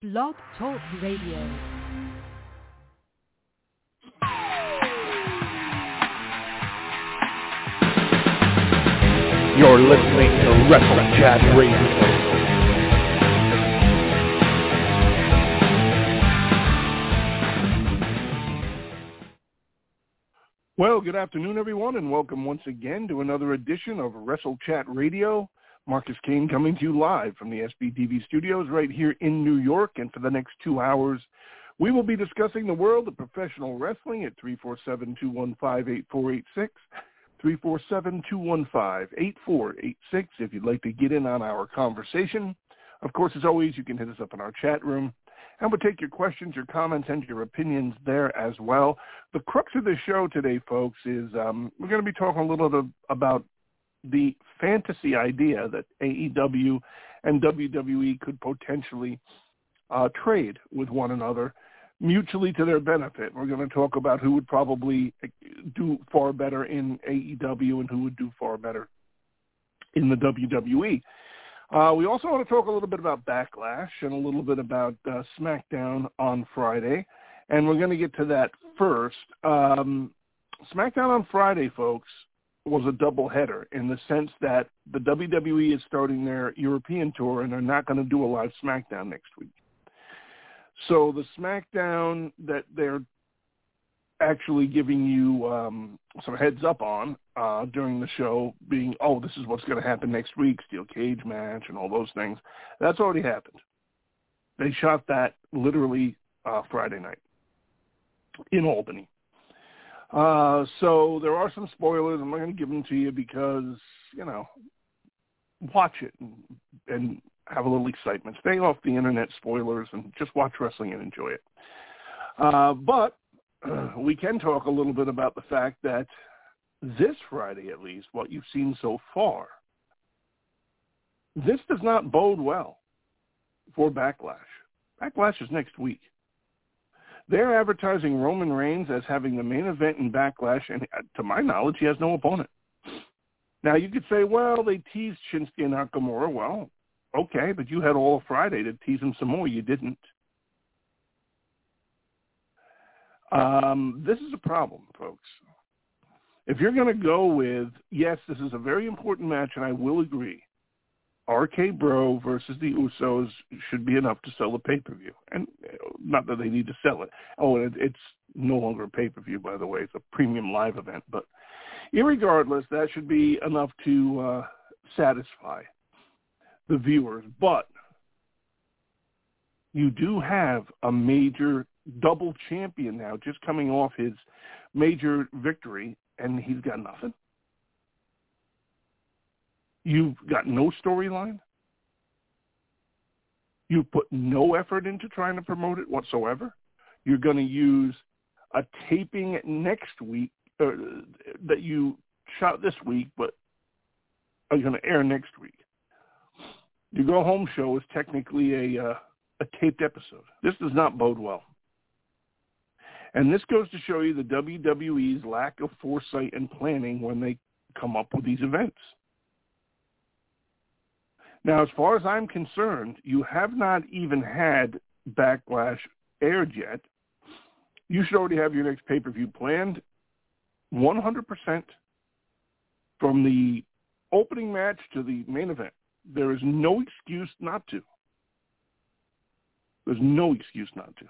Blog Talk Radio. You're listening to Wrestle Chat Radio. Well, good afternoon, everyone, and welcome once again to another edition of Wrestle Chat Radio. Marcus Kane coming to you live from the SBTV studios right here in New York. And for the next 2 hours, we will be discussing the world of professional wrestling at 347-215-8486. 347-215-8486 if you'd like to get in on our conversation. Of course, as always, you can hit us up in our chat room, and we'll take your questions, your comments, and your opinions there as well. The crux of the show today, folks, is we're going to be talking a little bit about the fantasy idea that AEW and WWE could potentially trade with one another mutually to their benefit. We're going to talk about who would probably do far better in AEW and who would do far better in the WWE. We also want to talk a little bit about Backlash and a little bit about SmackDown on Friday, and we're going to get to that first. SmackDown on Friday, folks, was a doubleheader in the sense that the WWE is starting their European tour, and they're not going to do a live SmackDown next week. So the SmackDown that they're actually giving you some heads up on during the show being, oh, this is what's going to happen next week, steel cage match and all those things, that's already happened. They shot that literally Friday night in Albany. So there are some spoilers. I'm not going to give them to you because, watch it and have a little excitement. Stay off the internet spoilers and just watch wrestling and enjoy it. But we can talk a little bit about the fact that this Friday, at least, what you've seen so far, this does not bode well for Backlash. Backlash is next week. They're advertising Roman Reigns as having the main event in Backlash, and to my knowledge, he has no opponent. Now, you could say, well, they teased Shinsuke Nakamura. Well, okay, but you had all of Friday to tease him some more. You didn't. This is a problem, folks. If you're going to go with, yes, this is a very important match, and I will agree, RK Bro versus the Usos should be enough to sell a pay-per-view. And not that they need to sell it. Oh, it's no longer a pay-per-view, by the way. It's a premium live event. But irregardless, that should be enough to satisfy the viewers. But you do have a major double champion now just coming off his major victory, and he's got nothing. You've got no storyline. You put no effort into trying to promote it whatsoever. You're going to use a taping next week that you shot this week, but are going to air next week. Your go-home show is technically a taped episode. This does not bode well. And this goes to show you the WWE's lack of foresight and planning when they come up with these events. Now, as far as I'm concerned, you have not even had Backlash aired yet. You should already have your next pay-per-view planned 100% from the opening match to the main event. There is no excuse not to. There's no excuse not to.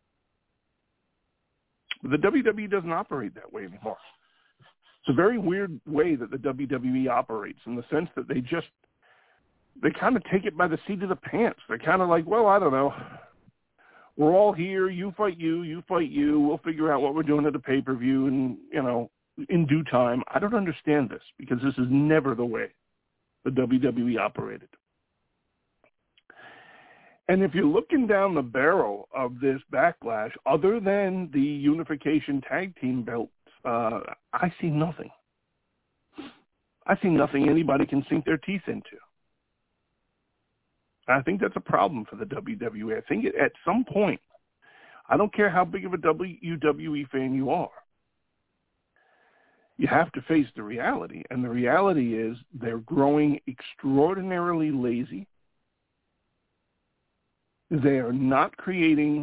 But the WWE doesn't operate that way anymore. It's a very weird way that the WWE operates in the sense that they kind of take it by the seat of the pants. They're kind of like, well, I don't know. We're all here. You fight you. You fight you. We'll figure out what we're doing at the pay-per-view and, in due time. I don't understand this because this is never the way the WWE operated. And if you're looking down the barrel of this Backlash, other than the Unification Tag Team belts, I see nothing. I see nothing anybody can sink their teeth into. I think that's a problem for the WWE. I think at some point, I don't care how big of a WWE fan you are, you have to face the reality. And the reality is they're growing extraordinarily lazy. They are not creating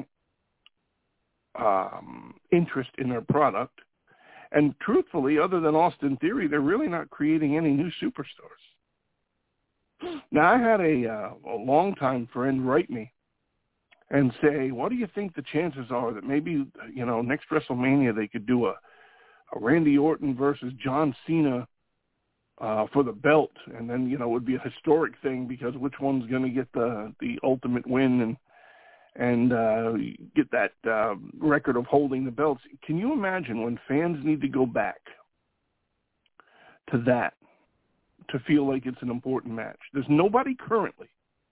interest in their product. And truthfully, other than Austin Theory, they're really not creating any new superstars. Now, I had a longtime friend write me and say, what do you think the chances are that maybe, next WrestleMania they could do a Randy Orton versus John Cena for the belt, and then, it would be a historic thing because which one's going to get the ultimate win and get that record of holding the belts. Can you imagine when fans need to go back to that to feel like it's an important match? There's nobody currently.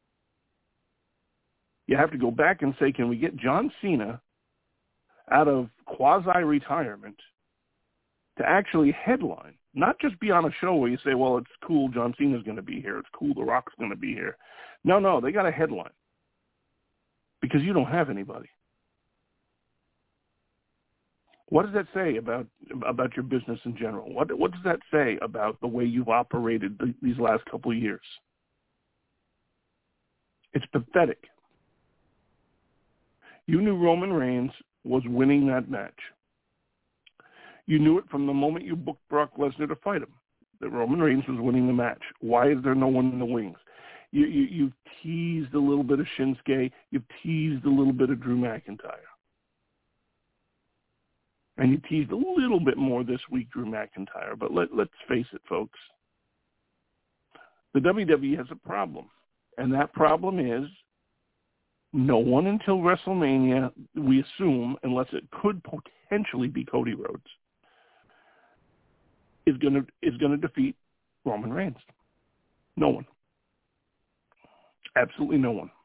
You have to go back and say, can we get John Cena out of quasi-retirement to actually headline, not just be on a show where you say, well, it's cool, John Cena's going to be here, it's cool, The Rock's going to be here. No, they got a headline because you don't have anybody. What does that say about your business in general? What does that say about the way you've operated these last couple of years? It's pathetic. You knew Roman Reigns was winning that match. You knew it from the moment you booked Brock Lesnar to fight him, that Roman Reigns was winning the match. Why is there no one in the wings? You've teased a little bit of Shinsuke. You've teased a little bit of Drew McIntyre. And you teased a little bit more this week, Drew McIntyre. But let's face it, folks. The WWE has a problem. And that problem is no one until WrestleMania, we assume, unless it could potentially be Cody Rhodes, is going to defeat Roman Reigns. No one. Absolutely no one.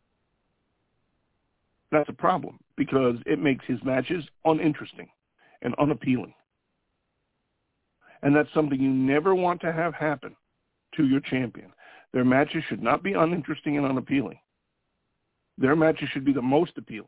That's a problem because it makes his matches uninteresting and unappealing. And that's something you never want to have happen to your champion. Their matches should not be uninteresting and unappealing. Their matches should be the most appealing.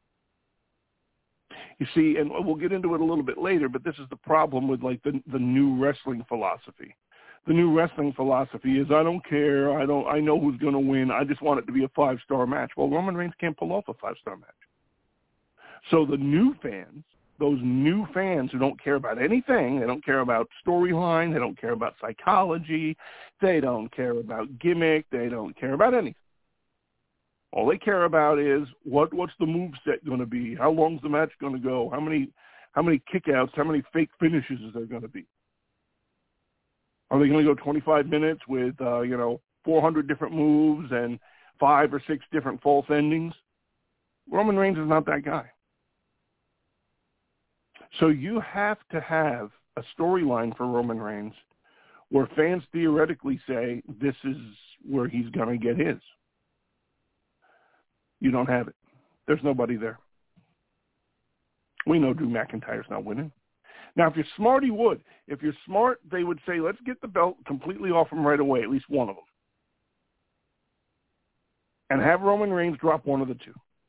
You see, and we'll get into it a little bit later, but this is the problem with like the new wrestling philosophy. The new wrestling philosophy is I don't care, I know who's going to win, I just want it to be a 5-star match. Well, Roman Reigns can't pull off a 5-star match. So the new fans, those new fans who don't care about anything, they don't care about storyline, they don't care about psychology, they don't care about gimmick, they don't care about anything. All they care about is what's the moveset going to be? How long's the match going to go? How many kickouts? How many fake finishes is there going to be? Are they going to go 25 minutes with 400 different moves and 5 or 6 different false endings? Roman Reigns is not that guy. So you have to have a storyline for Roman Reigns where fans theoretically say this is where he's going to get his. You don't have it. There's nobody there. We know Drew McIntyre's not winning. Now, if you're smart, he would. If you're smart, they would say, let's get the belt completely off him right away, at least one of them. And have Roman Reigns drop one of the two.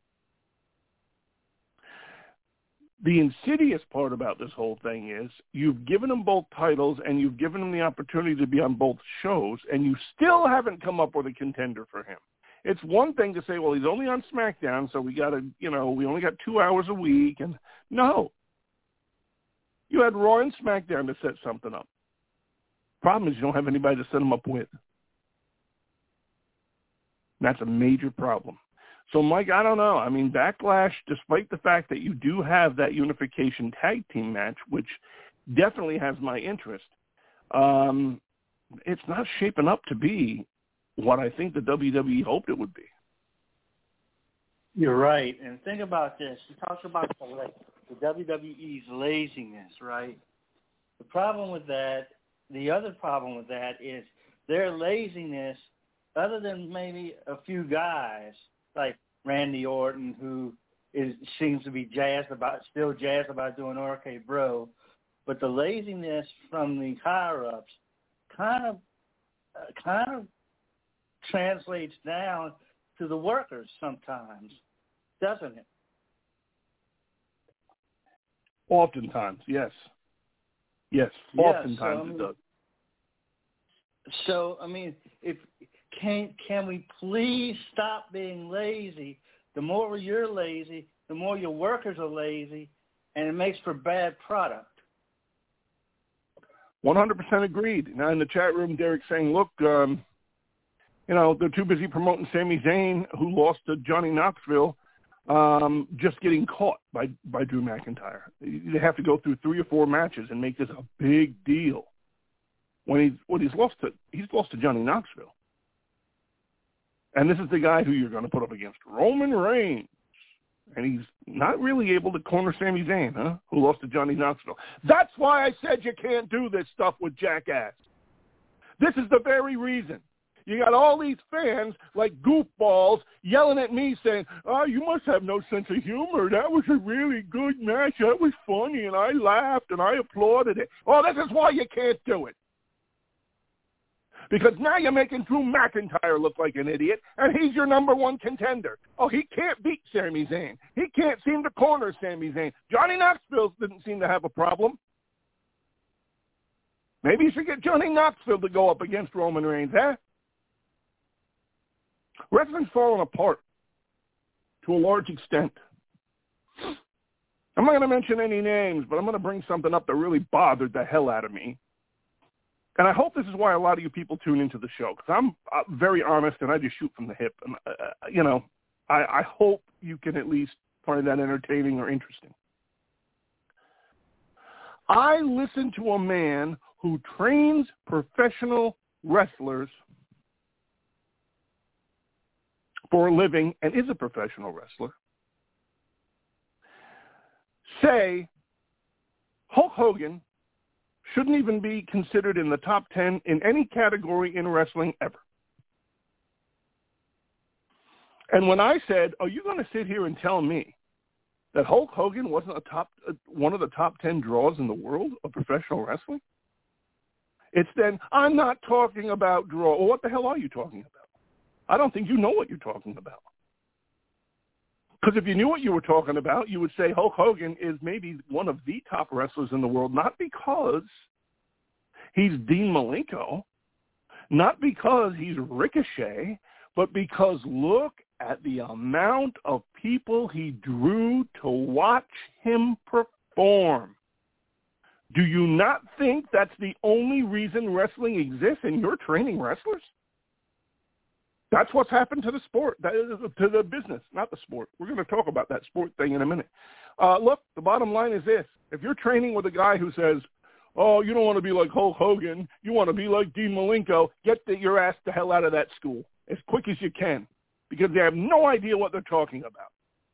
The insidious part about this whole thing is you've given them both titles and you've given them the opportunity to be on both shows, and you still haven't come up with a contender for him. It's one thing to say, well, he's only on SmackDown, so we got to, we only got 2 hours a week. And no. You had Raw and SmackDown to set something up. Problem is you don't have anybody to set them up with. That's a major problem. So, Mike, I don't know. I mean, Backlash, despite the fact that you do have that unification tag team match, which definitely has my interest, it's not shaping up to be what I think the WWE hoped it would be. You're right. And think about this. You talk about the WWE's laziness, right? The problem with that, the other problem with that is their laziness, other than maybe a few guys, like Randy Orton, who seems to be still jazzed about doing RK Bro, but the laziness from the higher-ups kind of translates down to the workers sometimes, doesn't it? Oftentimes, yes. Yes, oftentimes it does. So, I mean, can we please stop being lazy The more you're lazy, the more your workers are lazy, and it makes for bad product. 100% agreed. Now in the chat room, Derek's saying, look, they're too busy promoting Sami Zayn, who lost to Johnny Knoxville, just getting caught by Drew McIntyre. They have to go through 3 or 4 matches and make this a big deal. When he's lost to Johnny Knoxville. And this is the guy who you're going to put up against Roman Reigns. And he's not really able to corner Sami Zayn, who lost to Johnny Knoxville. That's why I said you can't do this stuff with Jackass. This is the very reason. You got all these fans like goofballs yelling at me saying, oh, you must have no sense of humor. That was a really good match. That was funny, and I laughed, and I applauded it. Oh, this is why you can't do it. Because now you're making Drew McIntyre look like an idiot, and he's your number 1 contender. Oh, he can't beat Sami Zayn. He can't seem to corner Sami Zayn. Johnny Knoxville didn't seem to have a problem. Maybe you should get Johnny Knoxville to go up against Roman Reigns, Wrestling's falling apart to a large extent. I'm not going to mention any names, but I'm going to bring something up that really bothered the hell out of me. And I hope this is why a lot of you people tune into the show, because I'm very honest and I just shoot from the hip. And, I hope you can at least find that entertaining or interesting. I listen to a man who trains professional wrestlers for a living and is a professional wrestler say Hulk Hogan shouldn't even be considered in the top 10 in any category in wrestling ever. And when I said, are you going to sit here and tell me that Hulk Hogan wasn't one of the top 10 draws in the world of professional wrestling? It's then, I'm not talking about draw. Well, what the hell are you talking about? I don't think you know what you're talking about. Because if you knew what you were talking about, you would say Hulk Hogan is maybe one of the top wrestlers in the world, not because he's Dean Malenko, not because he's Ricochet, but because look at the amount of people he drew to watch him perform. Do you not think that's the only reason wrestling exists and you're training wrestlers? That's what's happened to the sport, to the business, not the sport. We're going to talk about that sport thing in a minute. Look, the bottom line is this. If you're training with a guy who says, oh, you don't want to be like Hulk Hogan, you want to be like Dean Malenko, get your ass the hell out of that school as quick as you can, because they have no idea what they're talking about.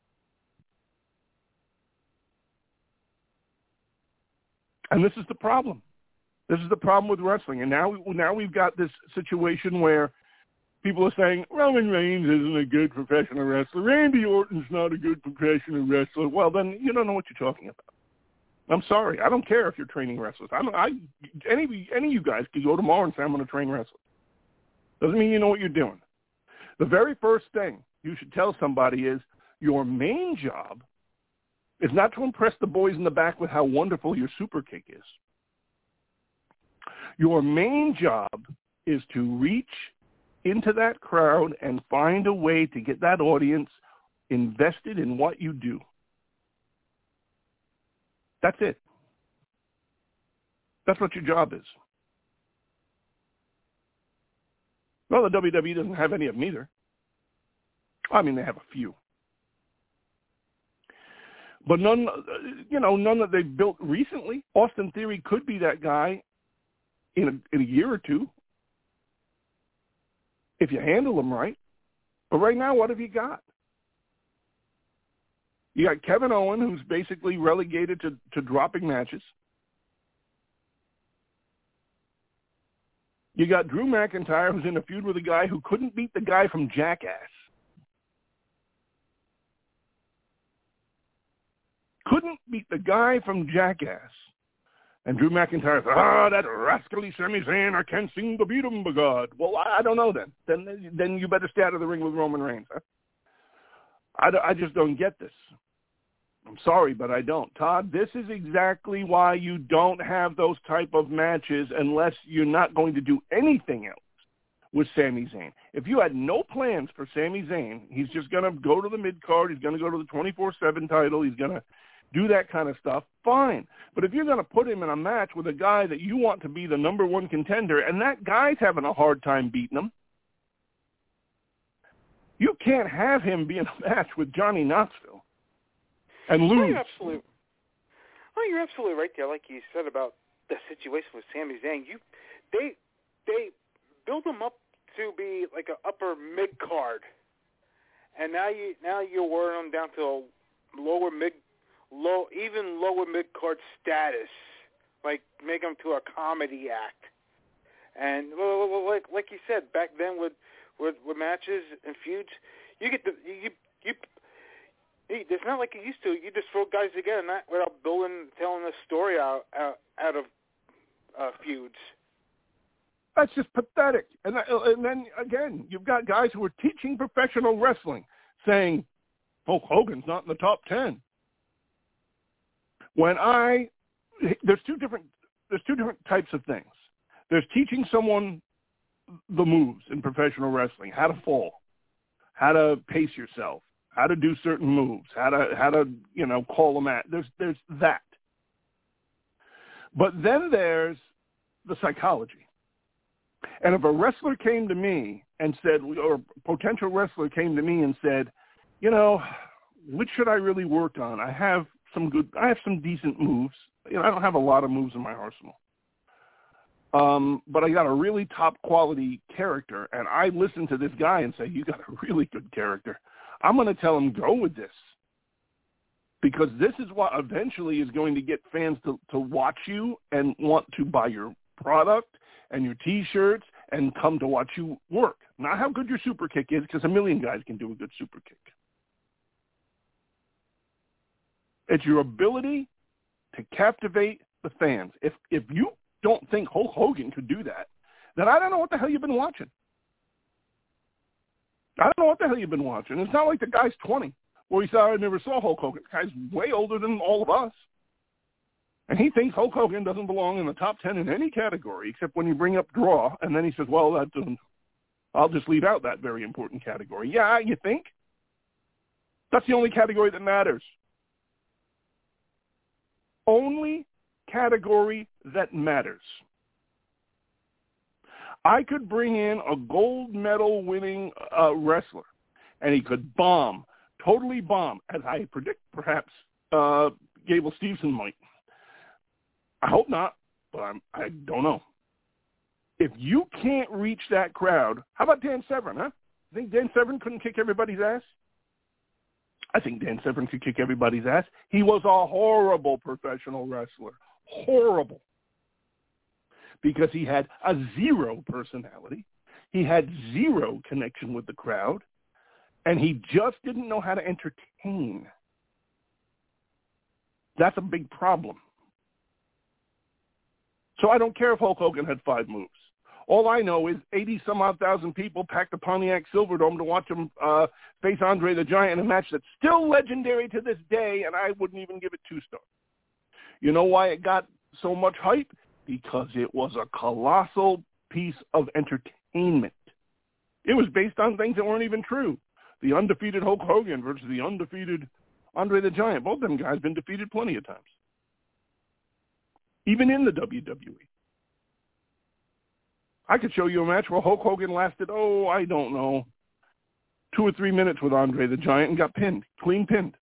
And this is the problem. This is the problem with wrestling. And now we've got this situation where people are saying, Roman Reigns isn't a good professional wrestler. Randy Orton's not a good professional wrestler. Well, then you don't know what you're talking about. I'm sorry. I don't care if you're training wrestlers. Any of you guys could go tomorrow and say, I'm going to train wrestlers. Doesn't mean you know what you're doing. The very first thing you should tell somebody is your main job is not to impress the boys in the back with how wonderful your super kick is. Your main job is to reach into that crowd and find a way to get that audience invested in what you do. That's it. That's what your job is. Well, the WWE doesn't have any of them either. I mean, they have a few. But none that they've built recently. Austin Theory could be that guy in a year or two if you handle him right. But right now, what have you got? You got Kevin Owen, who's basically relegated to dropping matches. You got Drew McIntyre, who's in a feud with a guy who couldn't beat the guy from Jackass. Couldn't beat the guy from Jackass. And Drew McIntyre said, that rascally Sami Zayn, I can't seem to beat him, by God. Well, I don't know then. Then you better stay out of the ring with Roman Reigns. Huh? I just don't get this. I'm sorry, but I don't. Todd, this is exactly why you don't have those type of matches unless you're not going to do anything else was Sami Zayn. If you had no plans for Sami Zayn, he's just going to go to the mid-card, he's going to go to the 24/7 title, he's going to do that kind of stuff, fine. But if you're going to put him in a match with a guy that you want to be the number one contender, and that guy's having a hard time beating him, you can't have him be in a match with Johnny Knoxville and lose. You're absolutely right there. Like you said about the situation with Sami Zayn, they build him up to be like an upper mid card, and now you're wearing him down to even lower mid card status, like make him to a comedy act. And like you said, back then with matches and feuds, it's not like you used to. You just throw guys together without telling a story out of feuds. That's just pathetic. And then, again, you've got guys who are teaching professional wrestling saying, Hulk Hogan's not in the top 10. There's two different types of things. There's teaching someone the moves in professional wrestling, how to fall, how to pace yourself, how to do certain moves, how to call them out. There's that. But then there's the psychology. And if a wrestler came to me and said, or a potential wrestler came to me and said, which should I really work on? I have some decent moves. I don't have a lot of moves in my arsenal. But I got a really top quality character, and I listen to this guy and say, you got a really good character. I'm going to tell him, go with this. Because this is what eventually is going to get fans to watch you and want to buy your product and your T-shirts and come to watch you work. Not how good your super kick is, because a million guys can do a good super kick. It's your ability to captivate the fans. If you don't think Hulk Hogan could do that, then I don't know what the hell you've been watching. It's not like the guy's 20. Well, he said, I never saw Hulk Hogan. The guy's way older than all of us. And he thinks Hulk Hogan doesn't belong in the top 10 in any category except when you bring up draw. And then he says, well, that doesn't, I'll just leave out that very important category. Yeah, you think? That's the only category that matters. Only category that matters. I could bring in a gold medal winning wrestler, and he could totally bomb, as I predict perhaps Gable Steveson might. I hope not, but I don't know. If you can't reach that crowd, how about Dan Severn, huh? You think Dan Severn couldn't kick everybody's ass? I think Dan Severn could kick everybody's ass. He was a horrible professional wrestler. Horrible. Because he had a zero personality. He had zero connection with the crowd. And he just didn't know how to entertain. That's a big problem. So I don't care if Hulk Hogan had 5 moves. All I know is 80-some-odd thousand people packed the Pontiac Silverdome to watch him face Andre the Giant in a match that's still legendary to this day, and I wouldn't even give it 2 stars. You know why it got so much hype? Because it was a colossal piece of entertainment. It was based on things that weren't even true. The undefeated Hulk Hogan versus the undefeated Andre the Giant. Both of them guys been defeated plenty of times. Even in the WWE. I could show you a match where Hulk Hogan lasted, 2 or 3 minutes with Andre the Giant and got pinned. Clean pinned.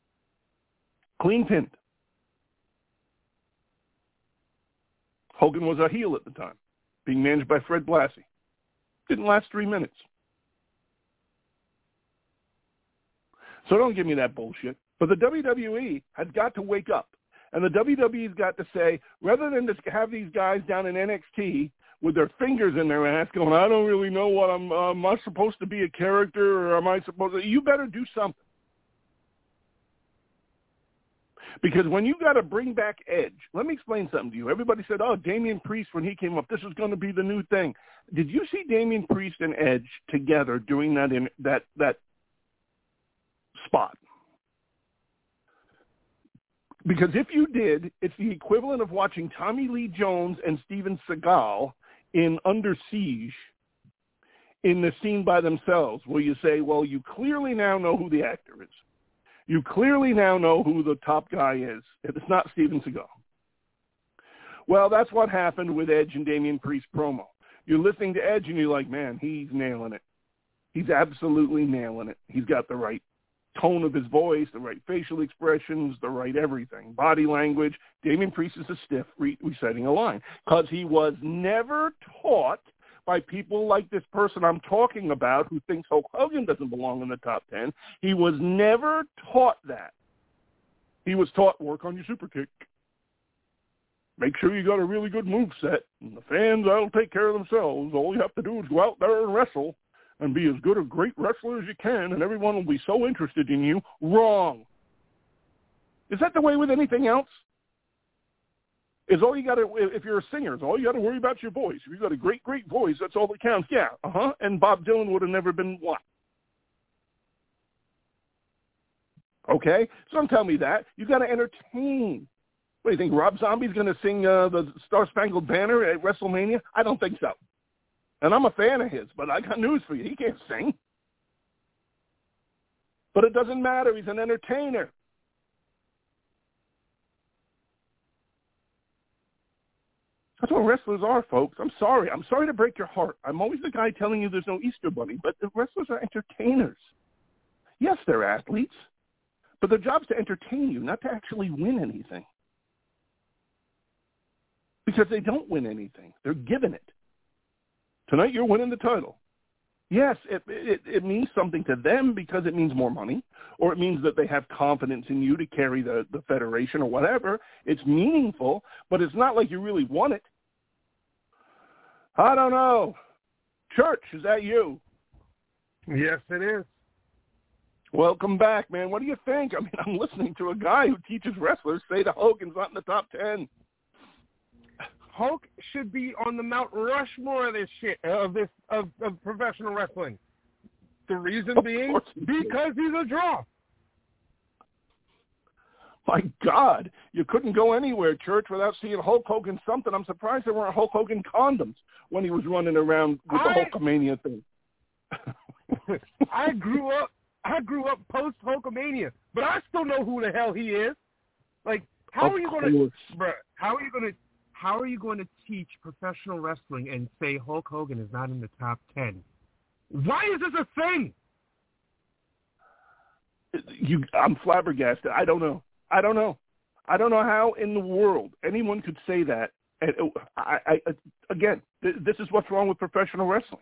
Hogan was a heel at the time, being managed by Fred Blassie. Didn't last 3 minutes. So don't give me that bullshit. But the WWE has got to wake up. And the WWE's got to say, rather than just have these guys down in NXT with their fingers in their ass going, I don't really know what am I supposed to be a character or am I supposed to, you better do something. Because when you got to bring back Edge, let me explain something to you. Everybody said, Damian Priest, when he came up, this was going to be the new thing. Did you see Damian Priest and Edge together doing that in that spot? Because if you did, it's the equivalent of watching Tommy Lee Jones and Steven Seagal in Under Siege in the scene by themselves where you say, well, you clearly now know who the actor is. You clearly now know who the top guy is. It's not Steven Seagal. Well, that's what happened with Edge and Damian Priest promo. You're listening to Edge and you're like, man, he's nailing it. He's absolutely nailing it. He's got the right tone of his voice, the right facial expressions, the right everything, body language. Damian Priest is a stiff reciting a line because he was never taught by people like this person I'm talking about who thinks Hulk Hogan doesn't belong in the top 10. He was never taught that. He was taught, work on your super kick. Make sure you got a really good move set. And the fans, that'll take care of themselves. All you have to do is go out there and wrestle and be as good a great wrestler as you can, and everyone will be so interested in you. Wrong. Is that the way with anything else? Is all you got to, if you're a singer, is all you got to worry about your voice. If you've got a great, great voice, that's all that counts. Yeah, And Bob Dylan would have never been what? Okay? So don't tell me that. You've got to entertain. What, do you think Rob Zombie's going to sing the Star Spangled Banner at WrestleMania? I don't think so. And I'm a fan of his, but I got news for you. He can't sing. But it doesn't matter. He's an entertainer. That's what wrestlers are, folks. I'm sorry. I'm sorry to break your heart. I'm always the guy telling you there's no Easter Bunny, but the wrestlers are entertainers. Yes, they're athletes, but their job's to entertain you, not to actually win anything. Because they don't win anything. They're given it. Tonight you're winning the title. Yes, it means something to them because it means more money, or it means that they have confidence in you to carry the federation or whatever. It's meaningful, but it's not like you really won it. I don't know. Church, is that you? Yes, it is. Welcome back, man. What do you think? I mean, I'm listening to a guy who teaches wrestlers say that Hogan's not in the top 10. Hulk should be on the Mount Rushmore of this shit, of professional wrestling. The reason being, because he's a draw. My God, you couldn't go anywhere, Church, without seeing Hulk Hogan something. I'm surprised there weren't Hulk Hogan condoms when he was running around with the Hulkamania thing. I grew up post Hulkamania, but I still know who the hell he is. Like, how are you going to teach professional wrestling and say Hulk Hogan is not in the top 10? Why is this a thing? I'm flabbergasted. I don't know how in the world anyone could say that. And again, this is what's wrong with professional wrestling.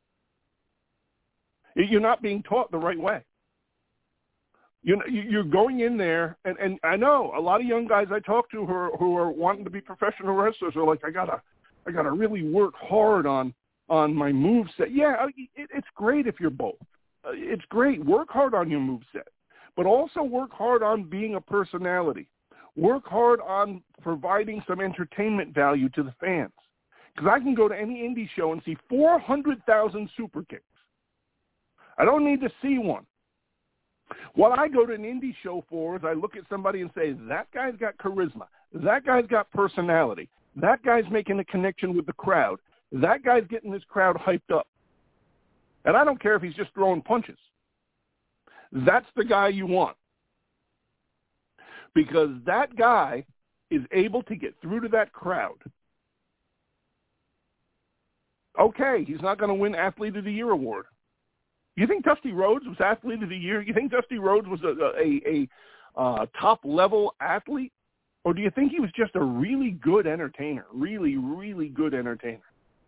You're not being taught the right way. You're going in there, and I know a lot of young guys I talk to who are wanting to be professional wrestlers are like, I gotta really work hard on my moveset. Yeah, it's great if you're both. It's great. Work hard on your moveset, but also work hard on being a personality. Work hard on providing some entertainment value to the fans. Because I can go to any indie show and see 400,000 super kicks. I don't need to see one. What I go to an indie show for is I look at somebody and say, that guy's got charisma. That guy's got personality. That guy's making a connection with the crowd. That guy's getting this crowd hyped up. And I don't care if he's just throwing punches. That's the guy you want. Because that guy is able to get through to that crowd. Okay, he's not going to win Athlete of the Year award. You think Dusty Rhodes was Athlete of the Year? You think Dusty Rhodes was a top-level athlete? Or do you think he was just a really good entertainer? Really, really good entertainer.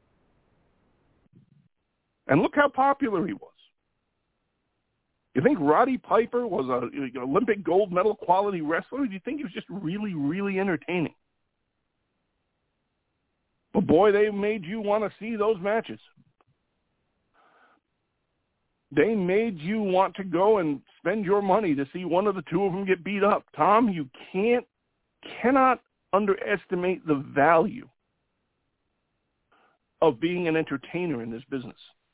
And look how popular he was. You think Roddy Piper was an Olympic gold medal quality wrestler? Or do you think he was just really, really entertaining? But boy, they made you want to see those matches. They made you want to go and spend your money to see one of the two of them get beat up. Tom, you cannot underestimate the value of being an entertainer in this business.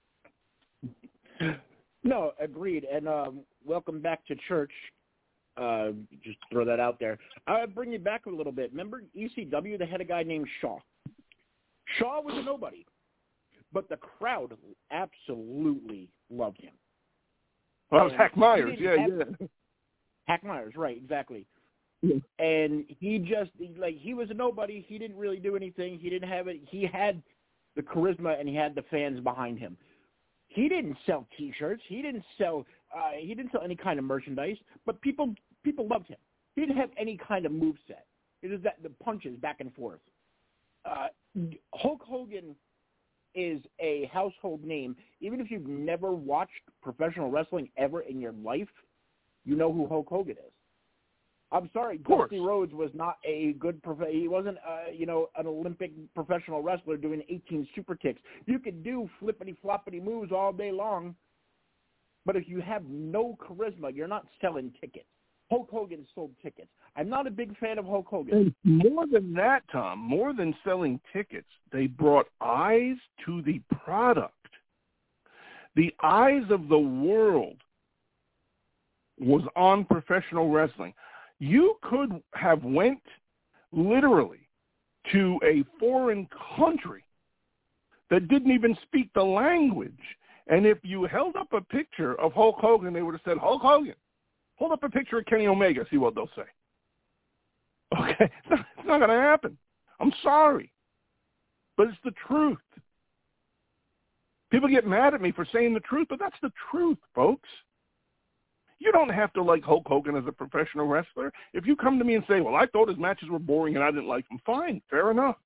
No, agreed. And welcome back to church. Just throw that out there. I'll bring you back a little bit. Remember ECW? They had a guy named Shaw. Shaw was a nobody. but the crowd absolutely loved him. Well, that was Hack Myers. Yeah. Hack Myers, right, exactly. Yeah. And he was a nobody. He didn't really do anything. He didn't have it. He had the charisma and he had the fans behind him. He didn't sell T-shirts. He didn't sell any kind of merchandise, but people loved him. He didn't have any kind of moveset. It was the punches back and forth. Hulk Hogan is a household name. Even if you've never watched professional wrestling ever in your life, you know who Hulk Hogan is. I'm sorry, Dusty Rhodes was not a good he wasn't an Olympic professional wrestler doing 18 super kicks. You could do flippity floppity moves all day long, but if you have no charisma, you're not selling tickets. Hulk Hogan sold tickets. I'm not a big fan of Hulk Hogan. And more than that, Tom, more than selling tickets, they brought eyes to the product. The eyes of the world was on professional wrestling. You could have went literally to a foreign country that didn't even speak the language, and if you held up a picture of Hulk Hogan, they would have said, Hulk Hogan. Hold up a picture of Kenny Omega, see what they'll say. Okay? It's not going to happen. I'm sorry. But it's the truth. People get mad at me for saying the truth, but that's the truth, folks. You don't have to like Hulk Hogan as a professional wrestler. If you come to me and say, well, I thought his matches were boring and I didn't like them, fine, fair enough.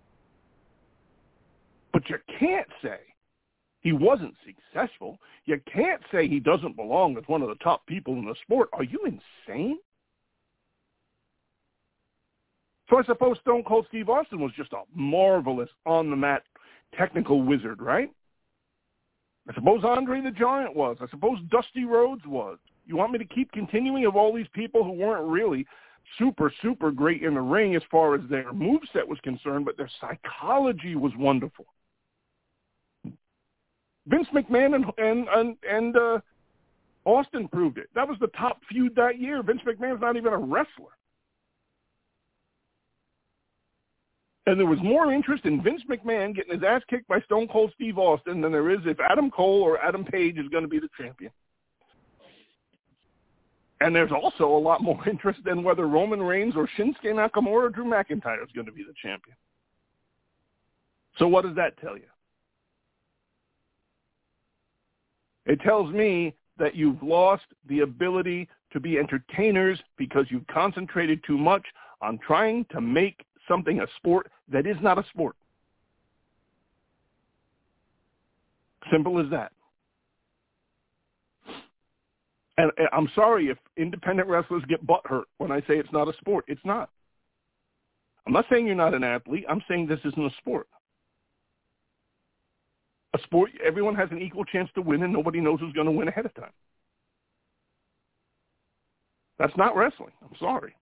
But you can't say he wasn't successful. You can't say he doesn't belong as one of the top people in the sport. Are you insane? So I suppose Stone Cold Steve Austin was just a marvelous on-the-mat technical wizard, right? I suppose Andre the Giant was. I suppose Dusty Rhodes was. You want me to keep continuing of all these people who weren't really super, super great in the ring as far as their moveset was concerned, but their psychology was wonderful. Vince McMahon and Austin proved it. That was the top feud that year. Vince McMahon's not even a wrestler. And there was more interest in Vince McMahon getting his ass kicked by Stone Cold Steve Austin than there is if Adam Cole or Adam Page is going to be the champion. And there's also a lot more interest in whether Roman Reigns or Shinsuke Nakamura or Drew McIntyre is going to be the champion. So what does that tell you? It tells me that you've lost the ability to be entertainers because you've concentrated too much on trying to make something a sport that is not a sport. Simple as that. And I'm sorry if independent wrestlers get butthurt when I say it's not a sport. It's not. I'm not saying you're not an athlete. I'm saying this isn't a sport. A sport, everyone has an equal chance to win, and nobody knows who's going to win ahead of time. That's not wrestling. I'm sorry.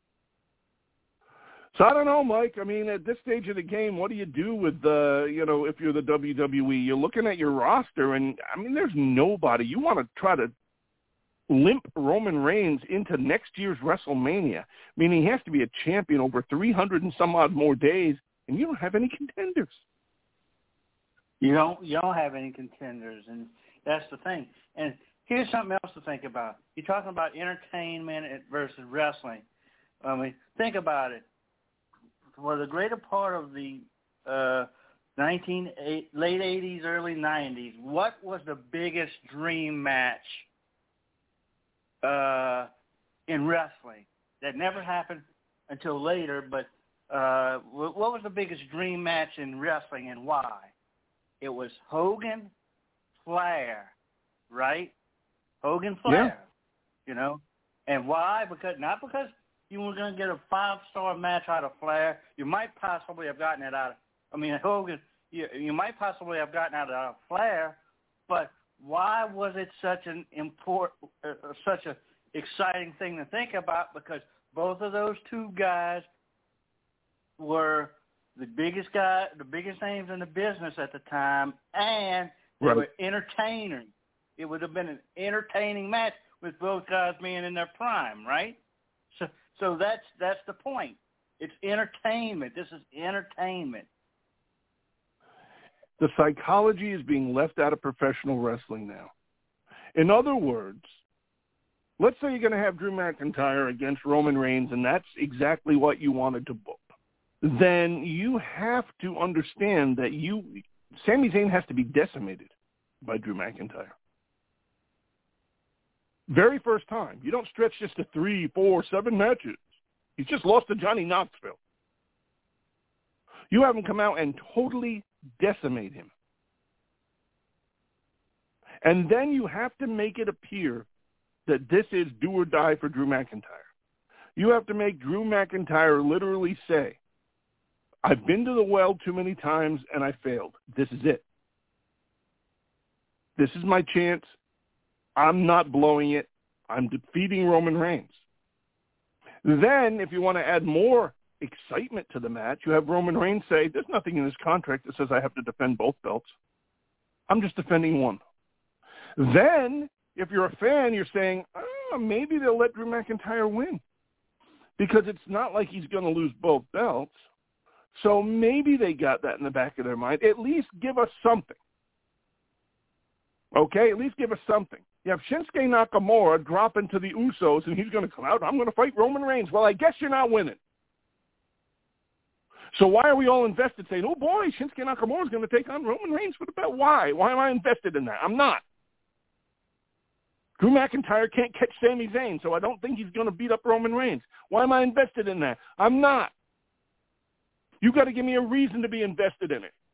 So I don't know, Mike. I mean, at this stage of the game, what do you do with if you're the WWE? You're looking at your roster, and, I mean, there's nobody. You want to try to limp Roman Reigns into next year's WrestleMania, meaning he has to be a champion over 300 and some odd more days, and you don't have any contenders. You don't have any contenders, and that's the thing. And here's something else to think about. You're talking about entertainment versus wrestling. I mean, think about it. For the greater part of the late 80s, early 90s, what was the biggest dream match in wrestling? That never happened until later, but what was the biggest dream match in wrestling and why? It was Hogan, Flair, right? Hogan, Flair, And why? Not because you were going to get a 5-star match out of Flair. You might possibly have gotten it out of, Hogan, you might possibly have gotten it out of Flair, but why was it such an such an exciting thing to think about? Because both of those two guys were the biggest names in the business at the time, and they were entertaining. It would have been an entertaining match with both guys being in their prime, right? So that's the point. It's entertainment. This is entertainment. The psychology is being left out of professional wrestling now. In other words, let's say you're going to have Drew McIntyre against Roman Reigns, and that's exactly what you wanted to book. Then you have to understand that Sami Zayn has to be decimated by Drew McIntyre. Very first time. You don't stretch just to 3, 4, 7 matches. He's just lost to Johnny Knoxville. You have him come out and totally decimate him. And then you have to make it appear that this is do or die for Drew McIntyre. You have to make Drew McIntyre literally say, I've been to the well too many times and I failed. This is it. This is my chance. I'm not blowing it. I'm defeating Roman Reigns. Then, if you want to add more excitement to the match, you have Roman Reigns say, there's nothing in this contract that says I have to defend both belts. I'm just defending one. Then, if you're a fan, you're saying, maybe they'll let Drew McIntyre win. Because it's not like he's going to lose both belts. So maybe they got that in the back of their mind. At least give us something. Okay? At least give us something. You have Shinsuke Nakamura drop into the Usos, and he's going to come out, I'm going to fight Roman Reigns. Well, I guess you're not winning. So why are we all invested saying, oh, boy, Shinsuke Nakamura is going to take on Roman Reigns for the belt? Why? Why am I invested in that? I'm not. Drew McIntyre can't catch Sami Zayn, so I don't think he's going to beat up Roman Reigns. Why am I invested in that? I'm not. You got to give me a reason to be invested in it.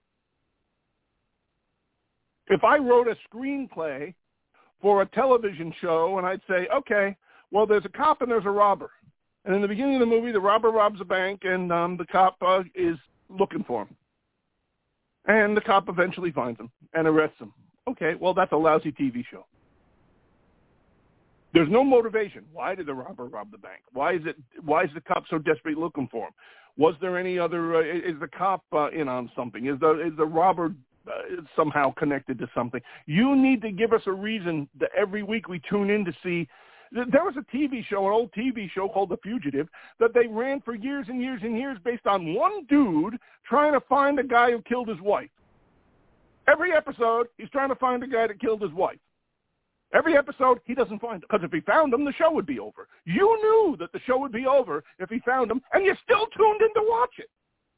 If I wrote a screenplay for a television show and I'd say, okay, well, there's a cop and there's a robber. And in the beginning of the movie, the robber robs a bank and the cop is looking for him. And the cop eventually finds him and arrests him. Okay, well, that's a lousy TV show. There's no motivation. Why did the robber rob the bank? Why is the cop so desperately looking for him? Was there any other? Is the cop in on something? Is the robber somehow connected to something? You need to give us a reason that every week we tune in to see. There was a TV show, an old TV show called The Fugitive, that they ran for years and years and years based on one dude trying to find a guy who killed his wife. Every episode, he's trying to find a guy that killed his wife. Every episode, he doesn't find him. Because if he found him, the show would be over. You knew that the show would be over if he found him, and you still tuned in to watch it.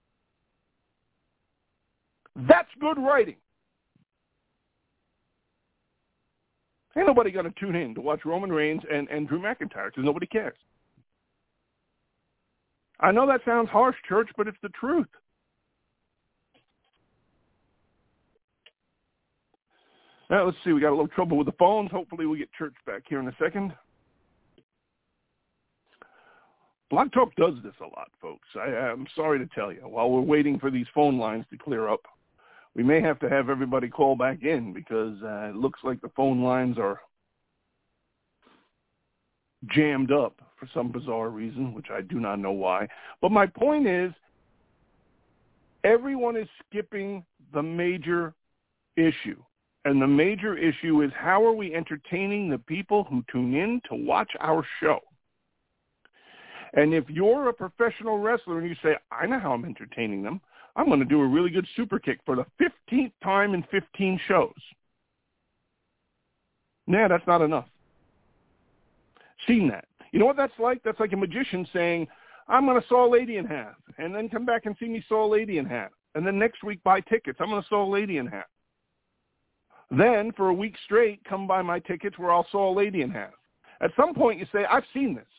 That's good writing. Ain't nobody going to tune in to watch Roman Reigns and Drew McIntyre because nobody cares. I know that sounds harsh, Church, but it's the truth. Now, let's see. We got a little trouble with the phones. Hopefully we'll get Church back here in a second. Blog Talk does this a lot, folks. I'm sorry to tell you. While we're waiting for these phone lines to clear up, we may have to have everybody call back in because it looks like the phone lines are jammed up for some bizarre reason, which I do not know why. But my point is, everyone is skipping the major issue. And the major issue is, how are we entertaining the people who tune in to watch our show? And if you're a professional wrestler and you say, I know how I'm entertaining them, I'm going to do a really good super kick for the 15th time in 15 shows. Nah, that's not enough. Seen that. You know what that's like? That's like a magician saying, I'm going to saw a lady in half, and then come back and see me saw a lady in half. And then next week buy tickets. I'm going to saw a lady in half. Then, for a week straight, come buy my tickets where I'll saw a lady in half. At some point, you say, I've seen this.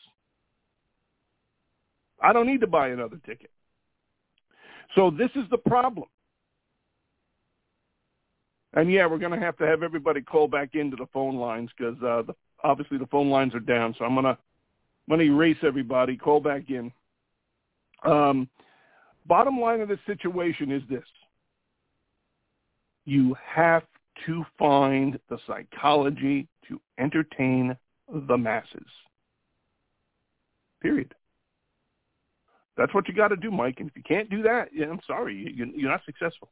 I don't need to buy another ticket. So this is the problem. And, yeah, we're going to have everybody call back into the phone lines because obviously the phone lines are down. So I'm going to erase everybody, call back in. Bottom line of this situation is this. You have to find the psychology to entertain the masses. Period. That's what you got to do, Mike. And if you can't do that, I'm sorry, you're not successful.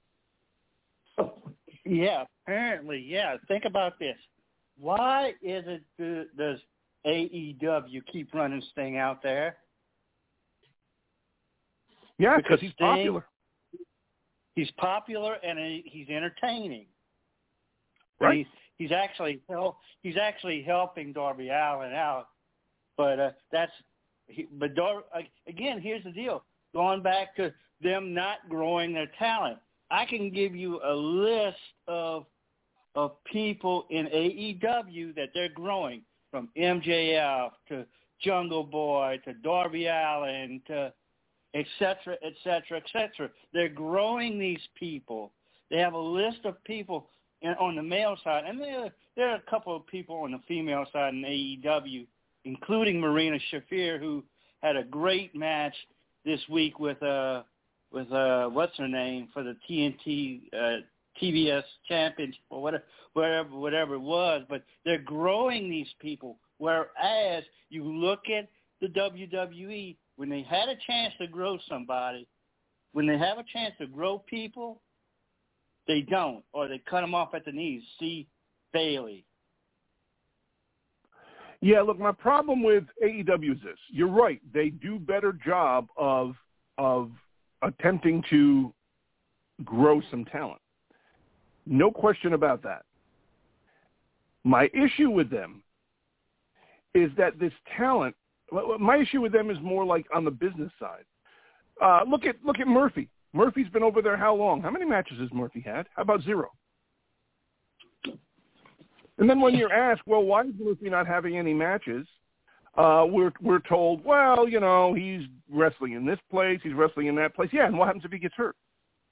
Yeah, apparently, yeah. Think about this. Why is it does AEW keep running Sting out there? Yeah, because he's popular. He's popular and he's entertaining. Right. He's actually helping Darby Allin out. But again, here's the deal. Going back to them not growing their talent, I can give you a list of people in AEW that they're growing, from MJF to Jungle Boy to Darby Allin to et cetera, et cetera, et cetera. They're growing these people. They have a list of people on the male side, and there are a couple of people on the female side in AEW, including Marina Shafir, who had a great match this week with what's her name for the TNT TBS Championship or whatever it was. But they're growing these people. Whereas you look at the WWE, when they had a chance to grow somebody, when they have a chance to grow people, they don't, or they cut them off at the knees. See Bailey. Yeah, look, my problem with AEW is this. You're right. They do better job of attempting to grow some talent. No question about that. My issue with them is that this talent, my issue with them is more like on the business side. Look at Murphy. Murphy's been over there how long? How many matches has Murphy had? How about 0? And then when you're asked, well, why is Murphy not having any matches? We're told, well, you know, he's wrestling in this place, he's wrestling in that place. Yeah, and what happens if he gets hurt?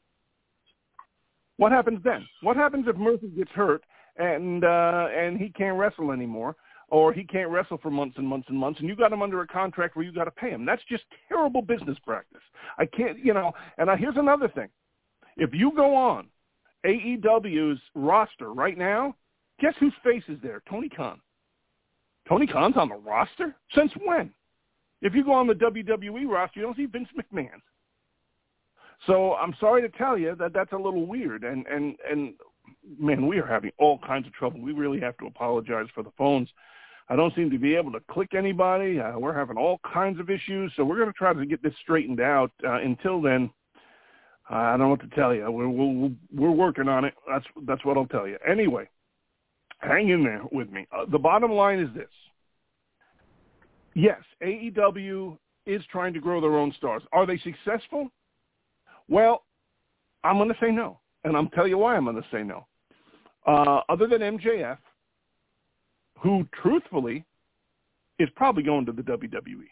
What happens then? What happens if Murphy gets hurt and he can't wrestle anymore, or he can't wrestle for months and months and months, and you got him under a contract where you got to pay him? That's just terrible business practice. I can't, you know. And here's another thing: if you go on AEW's roster right now, guess whose face is there? Tony Khan. Tony Khan's on the roster? Since when? If you go on the WWE roster, you don't see Vince McMahon. So I'm sorry to tell you that that's a little weird. And man, we are having all kinds of trouble. We really have to apologize for the phones. I don't seem to be able to click anybody. We're having all kinds of issues. So we're going to try to get this straightened out. Until then, I don't know what to tell you. We're working on it. That's what I'll tell you. Anyway, hang in there with me. The bottom line is this. Yes, AEW is trying to grow their own stars. Are they successful? Well, I'm going to say no, and I'll tell you why I'm going to say no. Other than MJF, who truthfully is probably going to the WWE.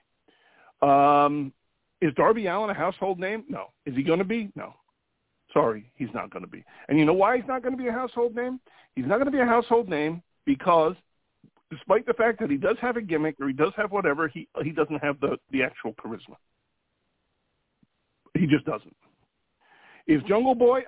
Is Darby Allin a household name? No. Is he going to be? No. Sorry, he's not going to be. And you know why he's not going to be a household name? He's not going to be a household name because despite the fact that he does have a gimmick or he does have whatever, he doesn't have the actual charisma. He just doesn't. Is Jungle Boy?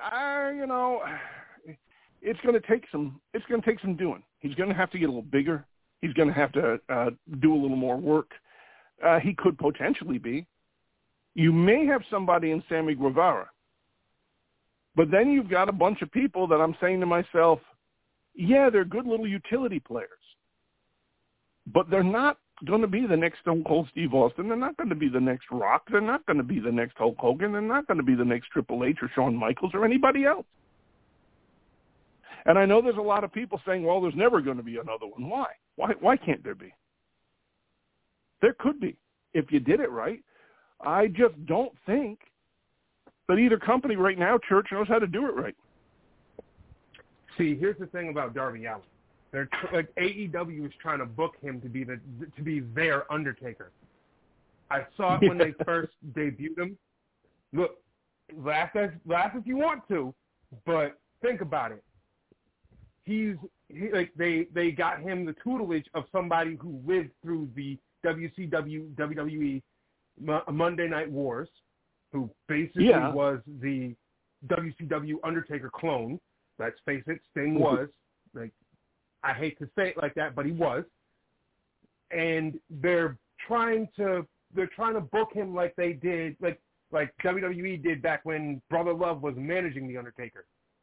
It's going to take some doing. He's going to have to get a little bigger. He's going to have to do a little more work. He could potentially be. You may have somebody in Sammy Guevara, but then you've got a bunch of people that I'm saying to myself, yeah, they're good little utility players, but they're not going to be the next Stone Cold Steve Austin. They're not going to be the next Rock. They're not going to be the next Hulk Hogan. They're not going to be the next Triple H or Shawn Michaels or anybody else. And I know there's a lot of people saying, well, there's never going to be another one. Why? Why can't there be? There could be if you did it right. I just don't think that either company right now, Church, knows how to do it right. See, here's the thing about Darby Allin. They're like AEW is trying to book him to be their Undertaker. I saw it when they first debuted him. Look, laugh if you want to, but think about it. They got him the tutelage of somebody who lived through the WCW, WWE Monday Night Wars, who basically was the WCW Undertaker clone. Let's face it, Sting was. Like, I hate to say it like that, but he was. And they're trying to book him like they did, like WWE did back when Brother Love was managing the Undertaker.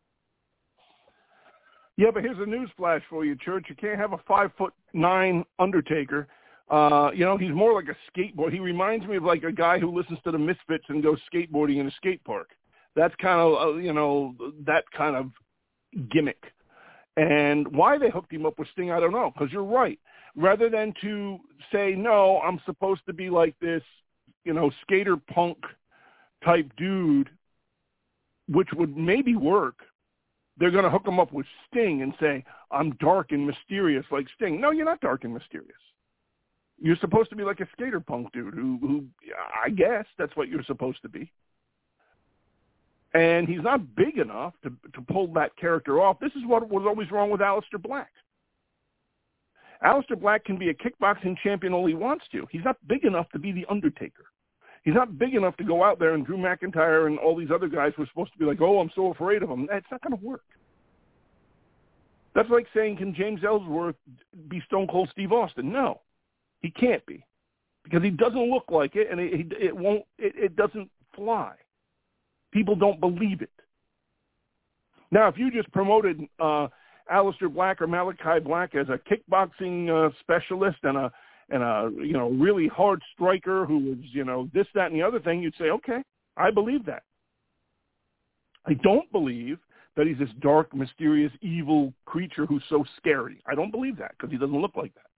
Yeah, but here's a news flash for you, Church. You can't have a 5'9" Undertaker. He's more like a skateboard. He reminds me of like a guy who listens to the Misfits and goes skateboarding in a skate park. That's kind of, that kind of gimmick. And why they hooked him up with Sting, I don't know, because you're right. Rather than to say, no, I'm supposed to be like this, skater punk type dude, which would maybe work, they're going to hook him up with Sting and say, I'm dark and mysterious like Sting. No, you're not dark and mysterious. You're supposed to be like a skater punk dude who I guess that's what you're supposed to be. And he's not big enough to pull that character off. This is what was always wrong with Aleister Black. Aleister Black can be a kickboxing champion all he wants to. He's not big enough to be The Undertaker. He's not big enough to go out there and Drew McIntyre and all these other guys were supposed to be like, oh, I'm so afraid of him. That's not going to work. That's like saying, can James Ellsworth be Stone Cold Steve Austin? No, he can't be, because he doesn't look like it, and it doesn't fly. People don't believe it. Now, if you just promoted Aleister Black or Malachi Black as a kickboxing specialist and a really hard striker who was this, that, and the other thing, you'd say, okay, I believe that. I don't believe that he's this dark, mysterious, evil creature who's so scary. I don't believe that, because he doesn't look like that.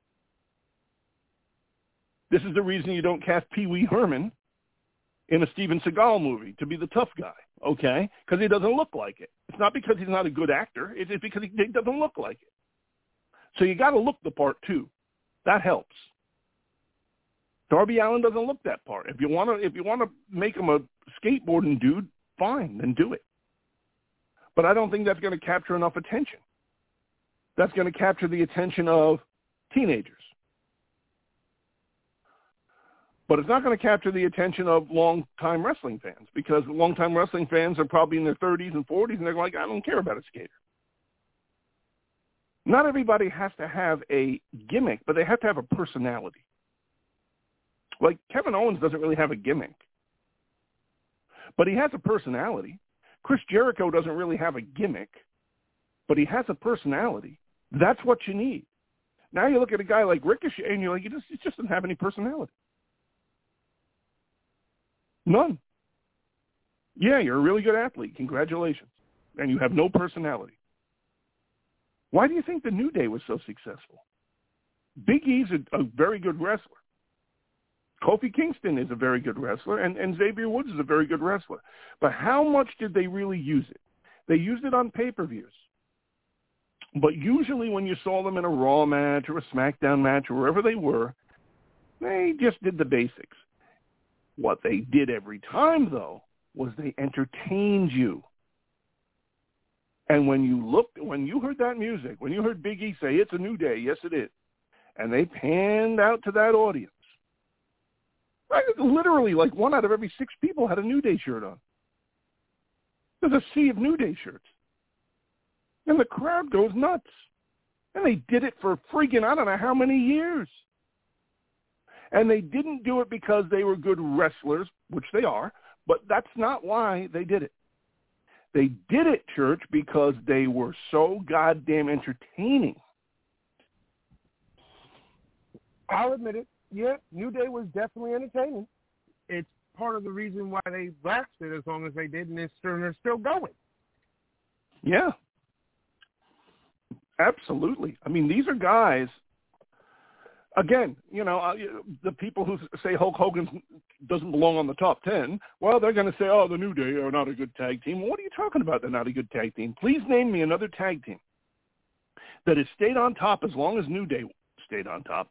This is the reason you don't cast Pee Wee Herman in a Steven Seagal movie to be the tough guy, okay? Because he doesn't look like it. It's not because he's not a good actor. It's because he doesn't look like it. So you got to look the part, too. That helps. Darby Allin doesn't look that part. If you want to make him a skateboarding dude, fine, then do it. But I don't think that's going to capture enough attention. That's going to capture the attention of teenagers. But it's not going to capture the attention of long-time wrestling fans, because long-time wrestling fans are probably in their 30s and 40s, and they're like, I don't care about a skater. Not everybody has to have a gimmick, but they have to have a personality. Like, Kevin Owens doesn't really have a gimmick, but he has a personality. Chris Jericho doesn't really have a gimmick, but he has a personality. That's what you need. Now you look at a guy like Ricochet, and you're like, he just doesn't have any personality. None. Yeah, you're a really good athlete. Congratulations. And you have no personality. Why do you think the New Day was so successful? Big E's a very good wrestler. Kofi Kingston is a very good wrestler, and Xavier Woods is a very good wrestler. But how much did they really use it? They used it on pay-per-views. But usually when you saw them in a Raw match or a SmackDown match or wherever they were, they just did the basics. What they did every time, though, was they entertained you. And when you heard that music, when you heard Big E say, it's a new day, yes it is, and they panned out to that audience, literally like 1 out of every 6 people had a New Day shirt on. There's a sea of New Day shirts. And the crowd goes nuts. And they did it for freaking I don't know how many years. And they didn't do it because they were good wrestlers, which they are, but that's not why they did it. They did it, church, because they were so goddamn entertaining. I'll admit it. Yeah, New Day was definitely entertaining. It's part of the reason why they lasted as long as they did, and they're still going. Yeah. Absolutely. I mean, these are guys, again, the people who say Hulk Hogan doesn't belong on the top 10, well, they're going to say, oh, the New Day are not a good tag team. Well, what are you talking about? They're not a good tag team. Please name me another tag team that has stayed on top as long as New Day stayed on top.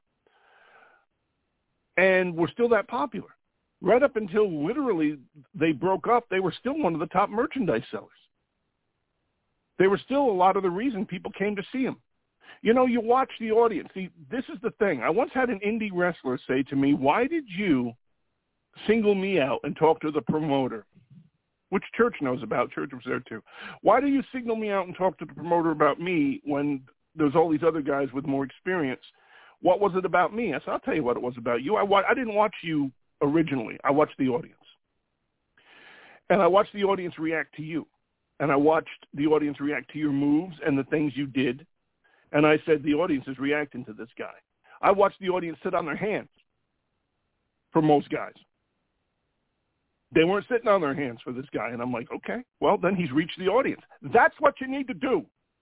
And were still that popular. Right up until literally they broke up, they were still one of the top merchandise sellers. They were still a lot of the reason people came to see them. You watch the audience. See, this is the thing. I once had an indie wrestler say to me, why did you single me out and talk to the promoter? Which Church knows about. Church was there too. Why do you signal me out and talk to the promoter about me when there's all these other guys with more experience? What was it about me? I said, I'll tell you what it was about you. I didn't watch you originally. I watched the audience. And I watched the audience react to you. And I watched the audience react to your moves and the things you did. And I said, the audience is reacting to this guy. I watched the audience sit on their hands for most guys. They weren't sitting on their hands for this guy. And I'm like, okay, well, then he's reached the audience. That's what you need to do.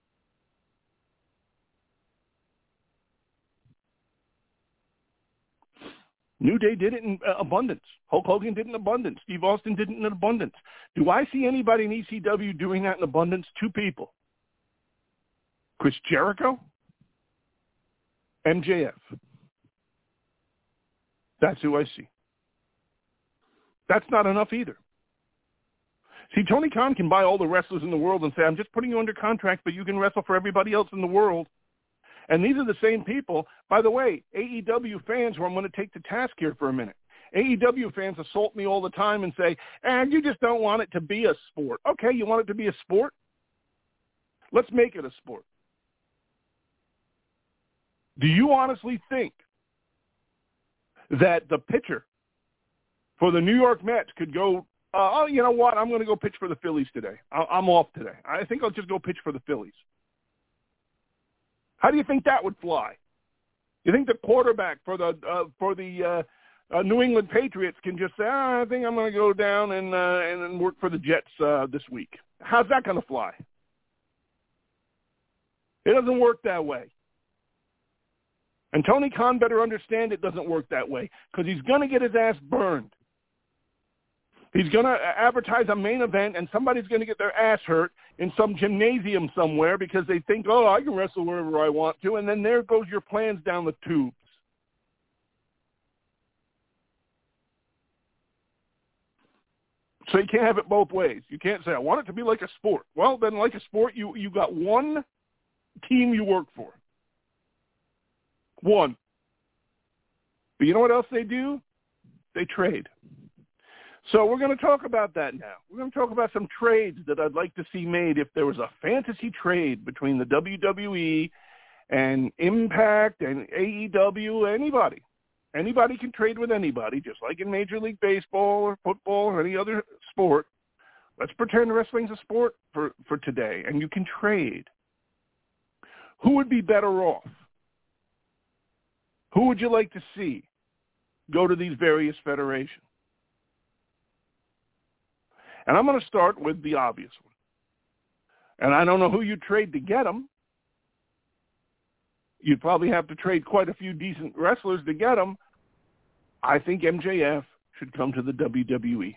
New Day did it in abundance. Hulk Hogan did it in abundance. Steve Austin did it in abundance. Do I see anybody in ECW doing that in abundance? 2 people. Chris Jericho, MJF. That's who I see. That's not enough either. See, Tony Khan can buy all the wrestlers in the world and say, I'm just putting you under contract, but you can wrestle for everybody else in the world. And these are the same people. By the way, AEW fans, who I'm going to take to task here for a minute, AEW fans assault me all the time and say, you just don't want it to be a sport. Okay, you want it to be a sport? Let's make it a sport. Do you honestly think that the pitcher for the New York Mets could go, you know what, I'm going to go pitch for the Phillies today. I'm off today. I think I'll just go pitch for the Phillies. How do you think that would fly? You think the quarterback for the New England Patriots can just say, I think I'm going to go down and work for the Jets this week? How's that going to fly? It doesn't work that way. And Tony Khan better understand it doesn't work that way, because he's going to get his ass burned. He's going to advertise a main event, and somebody's going to get their ass hurt in some gymnasium somewhere because they think, I can wrestle wherever I want to, and then there goes your plans down the tubes. So you can't have it both ways. You can't say, I want it to be like a sport. Well, then like a sport, you got one team you work for. One. But you know what else they do? They trade. So we're going to talk about that now. We're going to talk about some trades that I'd like to see made if there was a fantasy trade between the WWE and Impact and AEW, anybody. Anybody can trade with anybody, just like in Major League Baseball or football or any other sport. Let's pretend wrestling's a sport for today, and you can trade. Who would be better off? Who would you like to see go to these various federations? And I'm going to start with the obvious one. And I don't know who you'd trade to get them. You'd probably have to trade quite a few decent wrestlers to get them. I think MJF should come to the WWE.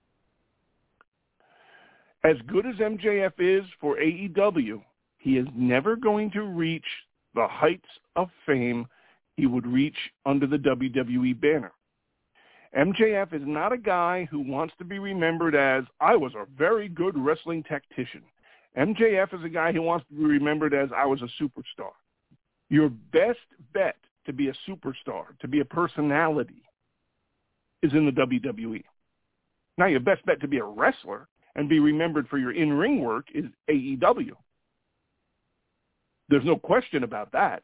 As good as MJF is for AEW, he is never going to reach the heights of fame he would reach under the WWE banner. MJF is not a guy who wants to be remembered as, I was a very good wrestling tactician. MJF is a guy who wants to be remembered as, I was a superstar. Your best bet to be a superstar, to be a personality, is in the WWE. Now, your best bet to be a wrestler and be remembered for your in-ring work is AEW. There's no question about that.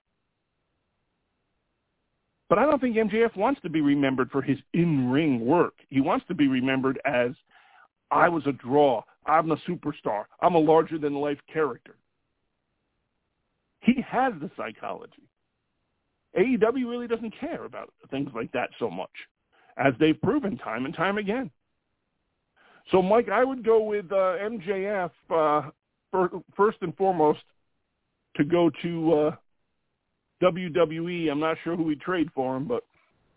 But I don't think MJF wants to be remembered for his in-ring work. He wants to be remembered as, I was a draw. I'm a superstar. I'm a larger-than-life character. He has the psychology. AEW really doesn't care about things like that so much, as they've proven time and time again. So, Mike, I would go with MJF first and foremost to go to WWE. I'm not sure who we trade for him, but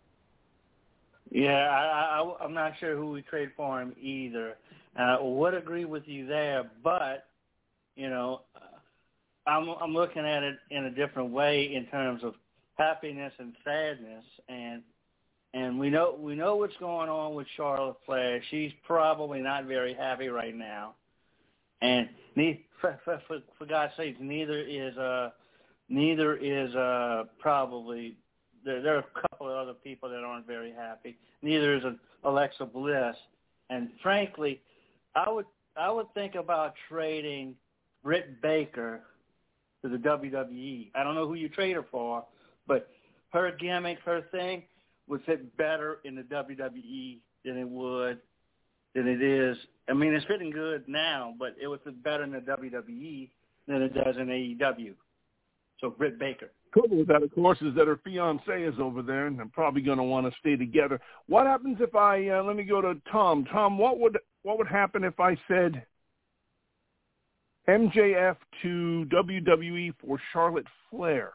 yeah, I'm not sure who we trade for him either. Would agree with you there, but you know, I'm looking at it in a different way in terms of happiness and sadness, and we know what's going on with Charlotte Flair. She's probably not very happy right now, and for God's sakes, neither is probably, there are a couple of other people that aren't very happy. Neither is Alexa Bliss. And frankly, I would think about trading Britt Baker to the WWE. I don't know who you trade her for, but her gimmick, her thing, would fit better in the WWE than it is. I mean, it's fitting good now, but it would fit better in the WWE than it does in AEW. So Britt Baker, trouble with that, of course, is that her fiance is over there, and they're probably going to want to stay together. What happens if I let me go to Tom? Tom, what would happen if I said MJF to WWE for Charlotte Flair?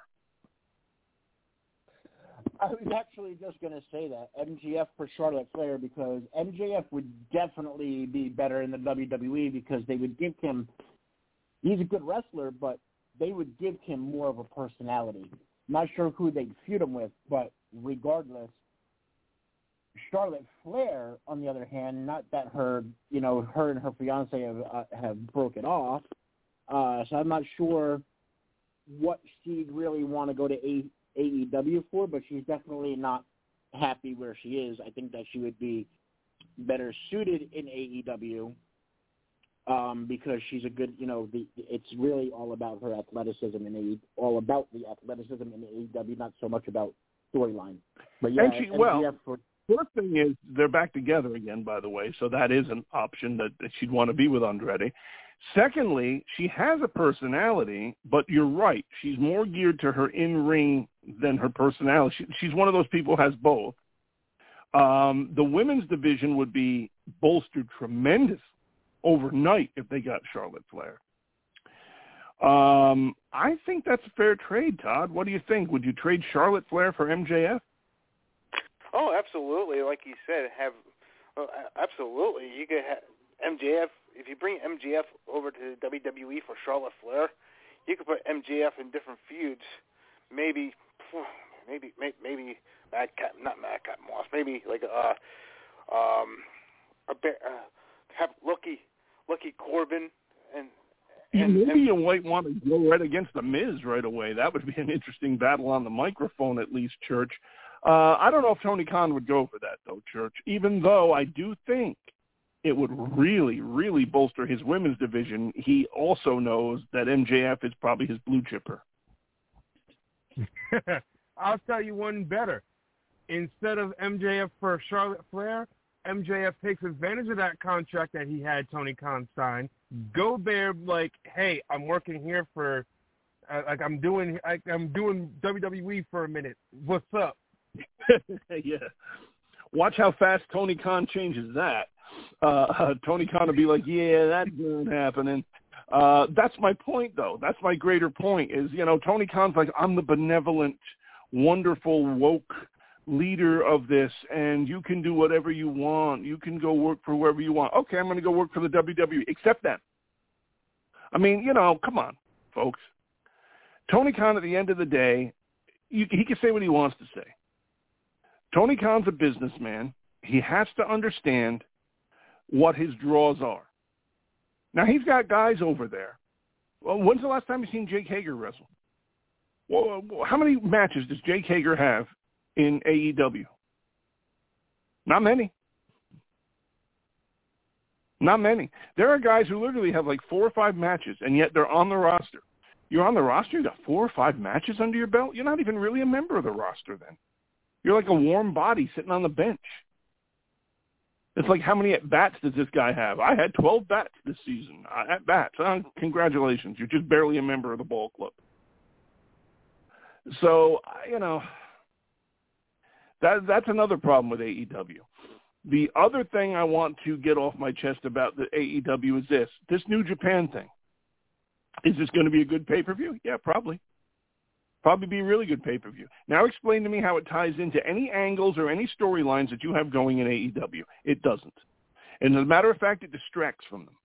I was actually just going to say that, MJF for Charlotte Flair, because MJF would definitely be better in the WWE because they would give him – he's a good wrestler, but they would give him more of a personality. Not sure who they'd feud him with, but regardless, Charlotte Flair, on the other hand, not that her and her fiance have broken off, so I'm not sure what she'd really want to go to AEW for, but she's definitely not happy where she is. I think that she would be better suited in AEW because she's a good, it's really all about her athleticism and all about the athleticism in AEW, not so much about storyline. But yeah, first thing is they're back together again, by the way, so that is an option that she'd want to be with Andrade. Secondly, she has a personality, but you're right. She's more geared to her in-ring than her personality. She's one of those people who has both. The women's division would be bolstered tremendous overnight if they got Charlotte Flair. I think that's a fair trade, Todd. What do you think? Would you trade Charlotte Flair for MJF? Oh, absolutely. Like you said, absolutely. You could have MJF. If you bring MJF over to WWE for Charlotte Flair, you could put MJF in different feuds. Maybe not Madcap Moss. Maybe like have Lucky Corbin and maybe you might want to go right against the Miz right away. That would be an interesting battle on the microphone, at least, Church. I don't know if Tony Khan would go for that, though, Church, even though I do think it would really, really bolster his women's division. He also knows that MJF is probably his blue chipper. I'll tell you one better. Instead of MJF for Charlotte Flair, MJF takes advantage of that contract that he had Tony Khan sign. Go there like, hey, I'm working here for, I'm doing WWE for a minute. What's up? Yeah. Watch how fast Tony Khan changes that. Tony Khan will be like, yeah, that's not happening. That's my point, though. That's my greater point is, Tony Khan's like, I'm the benevolent, wonderful, woke leader of this, and you can do whatever you want. You can go work for whoever you want. Okay, I'm going to go work for the WWE. Accept that. I mean, come on, folks. Tony Khan, at the end of the day, he can say what he wants to say. Tony Khan's a businessman. He has to understand what his draws are. Now, he's got guys over there. Well, when's the last time you've seen Jake Hager wrestle? Well, how many matches does Jake Hager have in AEW? Not many. Not many. There are guys who literally have like 4 or 5 matches, and yet they're on the roster. You're on the roster, you got 4 or 5 matches under your belt? You're not even really a member of the roster then. You're like a warm body sitting on the bench. It's like, how many at-bats does this guy have? I had 12 bats this season. At-bats. Congratulations. You're just barely a member of the ball club. So, that's another problem with AEW. The other thing I want to get off my chest about the AEW is this New Japan thing. Is this going to be a good pay-per-view? Yeah, probably. Probably be a really good pay-per-view. Now explain to me how it ties into any angles or any storylines that you have going in AEW. It doesn't. And as a matter of fact, it distracts from them.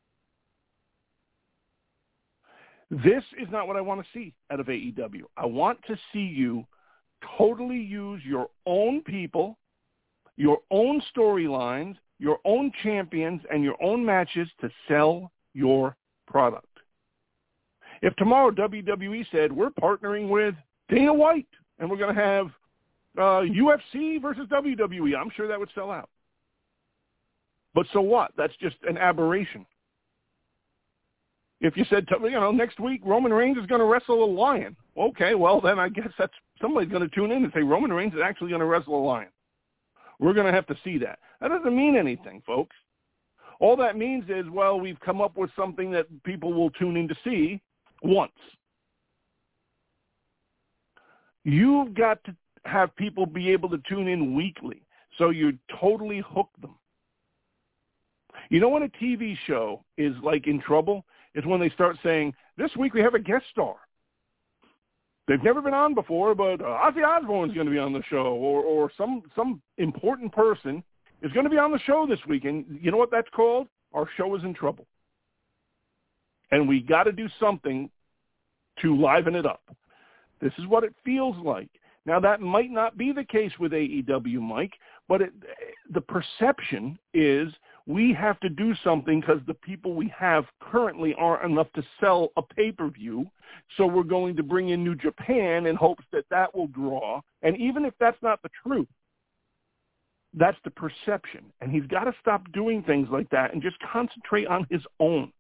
This is not what I want to see out of AEW. I want to see you totally use your own people, your own storylines, your own champions, and your own matches to sell your product. If tomorrow WWE said, we're partnering with Dana White and we're going to have UFC versus WWE, I'm sure that would sell out. But so what? That's just an aberration. If you said, next week Roman Reigns is going to wrestle a lion, okay, well, then I guess that's somebody's going to tune in and say Roman Reigns is actually going to wrestle a lion. We're going to have to see that. That doesn't mean anything, folks. All that means is, well, we've come up with something that people will tune in to see once. You've got to have people be able to tune in weekly so you totally hook them. You know when a TV show is like in trouble? It's when they start saying, this week we have a guest star. They've never been on before, but Ozzy Osbourne's going to be on the show, or some important person is going to be on the show this week. And you know what that's called? Our show is in trouble. And we got to do something to liven it up. This is what it feels like. Now, that might not be the case with AEW, Mike, but the perception is we have to do something because the people we have currently aren't enough to sell a pay-per-view, so we're going to bring in New Japan in hopes that that will draw. And even if that's not the truth, that's the perception. And he's got to stop doing things like that and just concentrate on his own.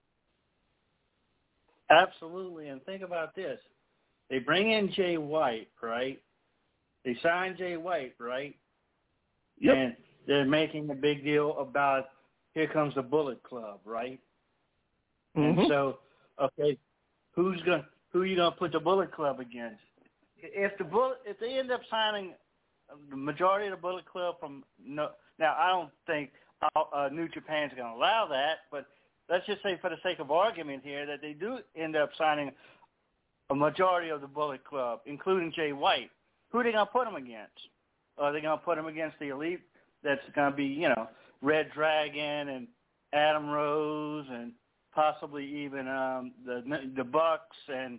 Absolutely. And think about this. They bring in Jay White, right? They sign Jay White, right? Yep. And they're making a big deal about here comes the Bullet Club, right? Mm-hmm. And so, okay, who are you gonna put the Bullet Club against? If they end up signing the majority of the Bullet Club now I don't think New Japan's gonna allow that, but let's just say for the sake of argument here that they do end up signing a majority of the Bullet Club, including Jay White. Who are they going to put him against? Are they going to put him against the Elite? That's going to be, Red Dragon and Adam Rose and possibly even the Bucks and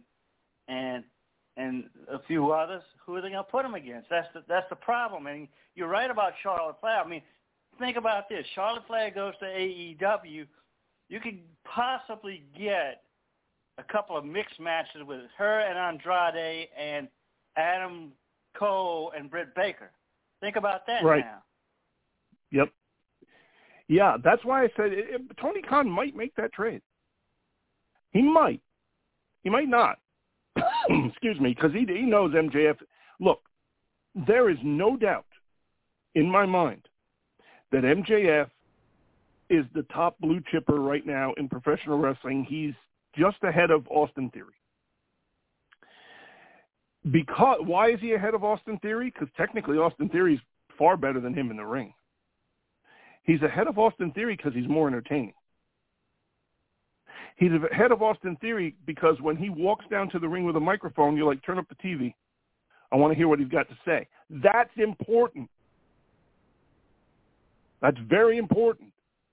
a few others. Who are they going to put him against? That's the problem. And you're right about Charlotte Flair. I mean, think about this. Charlotte Flair goes to AEW. You could possibly get a couple of mixed matches with her and Andrade and Adam Cole and Britt Baker. Think about that right now. Yep. Yeah, that's why I said Tony Khan might make that trade. He might. He might not. Excuse me, because he knows MJF. Look, there is no doubt in my mind that MJF is the top blue chipper right now in professional wrestling. He's just ahead of Austin Theory. Why is he ahead of Austin Theory? Because technically Austin Theory is far better than him in the ring. He's ahead of Austin Theory because he's more entertaining. He's ahead of Austin Theory because when he walks down to the ring with a microphone, you're like, turn up the TV. I want to hear what he's got to say. That's important. That's very important.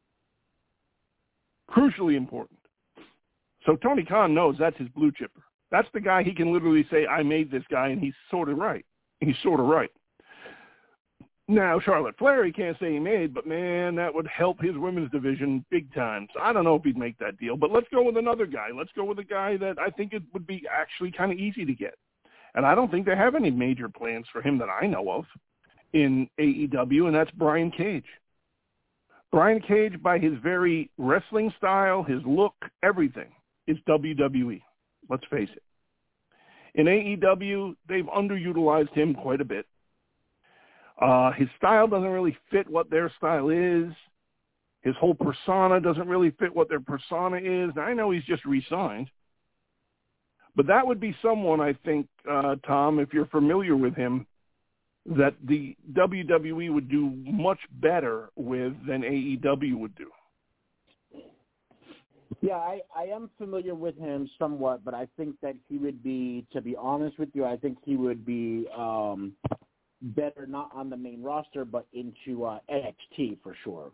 Crucially important. So Tony Khan knows that's his blue chipper. That's the guy he can literally say, I made this guy, and he's sort of right. He's sort of right. Now, Charlotte Flair, he can't say he made, but, man, that would help his women's division big time. So I don't know if he'd make that deal. But let's go with another guy. Let's go with a guy that I think it would be actually kind of easy to get. And I don't think they have any major plans for him that I know of in AEW, and that's Brian Cage. Brian Cage, by his very wrestling style, his look, everything, is WWE. Let's face it. In AEW, they've underutilized him quite a bit. His style doesn't really fit what their style is. His whole persona doesn't really fit what their persona is. Now, I know he's just re-signed. But that would be someone, I think, Tom, if you're familiar with him, that the WWE would do much better with than AEW would do. Yeah, I am familiar with him somewhat, but I think that he would be, to be honest with you, I think he would be better not on the main roster, but into NXT for sure.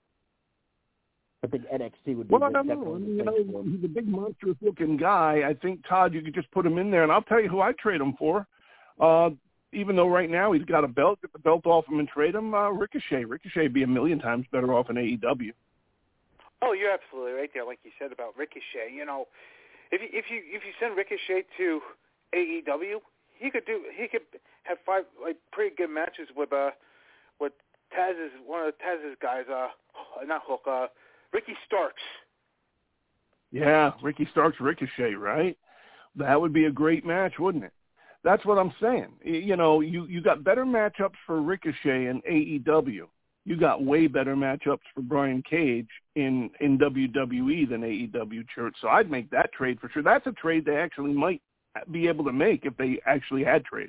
I think NXT would be I don't know. He's a big, monstrous-looking guy. I think, Todd, you could just put him in there, and I'll tell you who I'd trade him for. Even though right now he's got a belt, get the belt off him and trade him, Ricochet. Ricochet would be a million times better off in AEW. Oh, you're absolutely right there, like you said about Ricochet. You know, if you send Ricochet to AEW, he could have 5 pretty good matches with one of Taz's guys, not Hook, Ricky Starks. Yeah, Ricky Starks, Ricochet, right? That would be a great match, wouldn't it? That's what I'm saying. You know, you got better matchups for Ricochet in AEW. You got way better matchups for Brian Cage in WWE than AEW, Church. So I'd make that trade for sure. That's a trade they actually might be able to make if they actually had trades.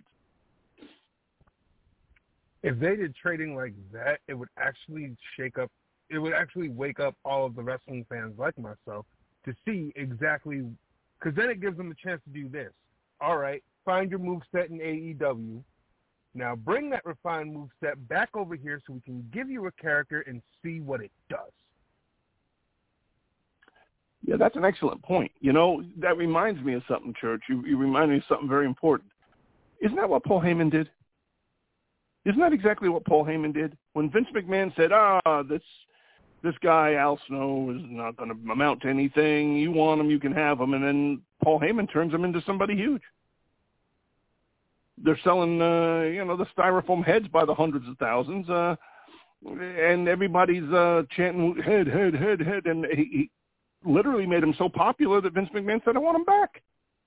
If they did trading like that, it would actually wake up all of the wrestling fans like myself to see exactly, because then it gives them a chance to do this. All right, find your moveset in AEW. Now bring that refined moveset back over here so we can give you a character and see what it does. Yeah, that's an excellent point. You know, that reminds me of something, Church. You remind me of something very important. Isn't that what Paul Heyman did? Isn't that exactly what Paul Heyman did? When Vince McMahon said, this guy, Al Snow, is not going to amount to anything. You want him, you can have him. And then Paul Heyman turns him into somebody huge. They're selling, the styrofoam heads by the hundreds of thousands. And everybody's chanting, head, head, head, head. And he literally made him so popular that Vince McMahon said, I want him back.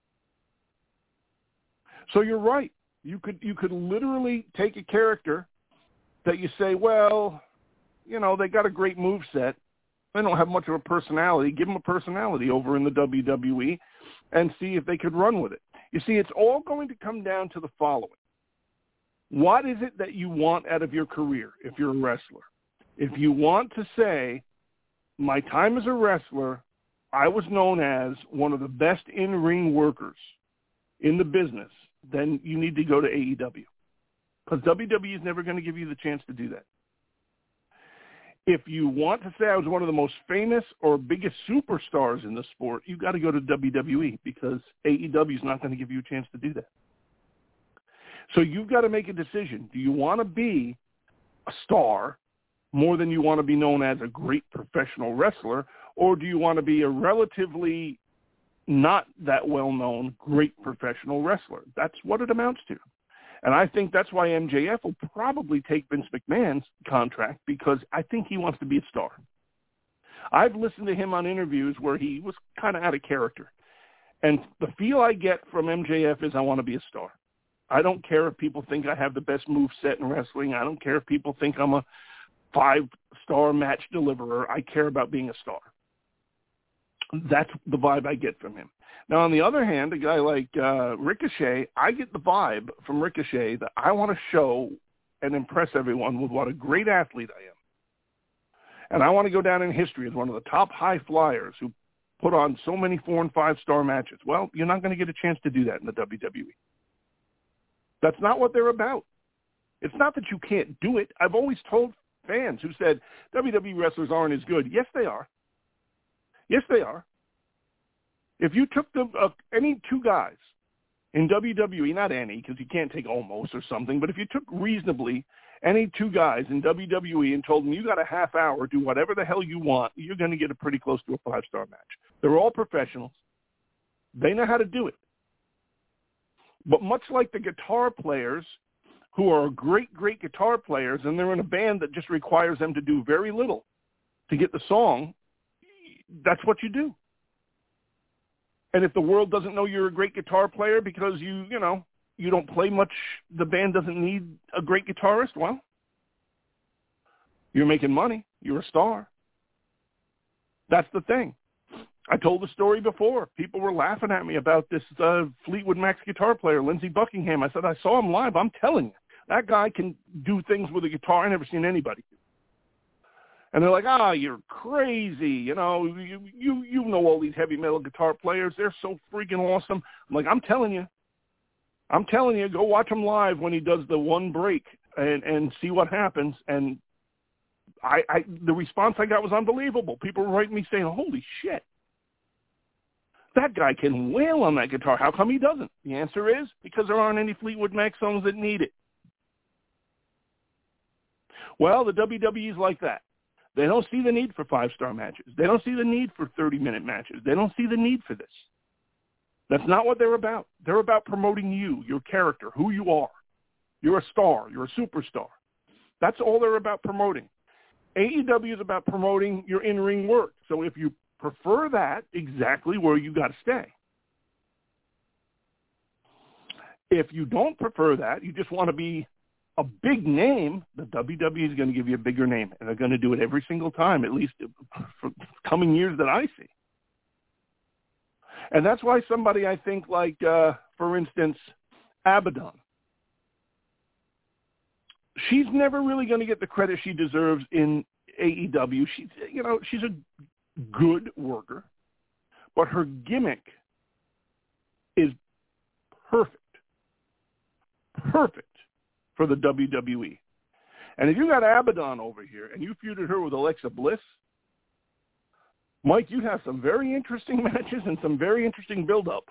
So you're right. You could literally take a character that you say, well, they got a great moveset. They don't have much of a personality. Give them a personality over in the WWE and see if they could run with it. You see, it's all going to come down to the following. What is it that you want out of your career if you're a wrestler? If you want to say, my time as a wrestler, I was known as one of the best in-ring workers in the business, then you need to go to AEW. Because WWE is never going to give you the chance to do that. If you want to say I was one of the most famous or biggest superstars in the sport, you've got to go to WWE because AEW is not going to give you a chance to do that. So you've got to make a decision. Do you want to be a star more than you want to be known as a great professional wrestler, or do you want to be a relatively not that well-known great professional wrestler? That's what it amounts to. And I think that's why MJF will probably take Vince McMahon's contract, because I think he wants to be a star. I've listened to him on interviews where he was kind of out of character. And the feel I get from MJF is I want to be a star. I don't care if people think I have the best moveset in wrestling. I don't care if people think I'm a 5-star match deliverer. I care about being a star. That's the vibe I get from him. Now, on the other hand, a guy like Ricochet, I get the vibe from Ricochet that I want to show and impress everyone with what a great athlete I am. And I want to go down in history as one of the top high flyers who put on so many 4- and 5-star matches. Well, you're not going to get a chance to do that in the WWE. That's not what they're about. It's not that you can't do it. I've always told fans who said WWE wrestlers aren't as good. Yes, they are. Yes, they are. If you took any two guys in WWE, not any, because you can't take almost or something, but if you took reasonably any two guys in WWE and told them you got a half hour, do whatever the hell you want, you're going to get pretty close to a 5-star match. They're all professionals. They know how to do it. But much like the guitar players who are great, great guitar players, and they're in a band that just requires them to do very little to get the song, that's what you do. And if the world doesn't know you're a great guitar player because you don't play much, the band doesn't need a great guitarist, well, you're making money. You're a star. That's the thing. I told the story before. People were laughing at me about this Fleetwood Mac's guitar player, Lindsey Buckingham. I said, I saw him live. I'm telling you, that guy can do things with a guitar I've never seen anybody do. And they're like, you're crazy. You know all these heavy metal guitar players. They're so freaking awesome. I'm like, I'm telling you, go watch him live when he does the one break and see what happens. And the response I got was unbelievable. People were writing me saying, holy shit, that guy can wail on that guitar. How come he doesn't? The answer is because there aren't any Fleetwood Mac songs that need it. Well, the WWE's like that. They don't see the need for 5-star matches. They don't see the need for 30-minute matches. They don't see the need for this. That's not what they're about. They're about promoting you, your character, who you are. You're a star. You're a superstar. That's all they're about promoting. AEW is about promoting your in-ring work. So if you prefer that, exactly where you got to stay. If you don't prefer that, you just want to be a big name, the WWE is going to give you a bigger name, and they're going to do it every single time, at least for coming years that I see. And that's why somebody, I think, like, for instance, Abaddon, she's never really going to get the credit she deserves in AEW. She's a good worker, but her gimmick is perfect for the WWE. And if you got Abaddon over here and you feuded her with Alexa Bliss, Mike, you have some very interesting matches and some very interesting build-up.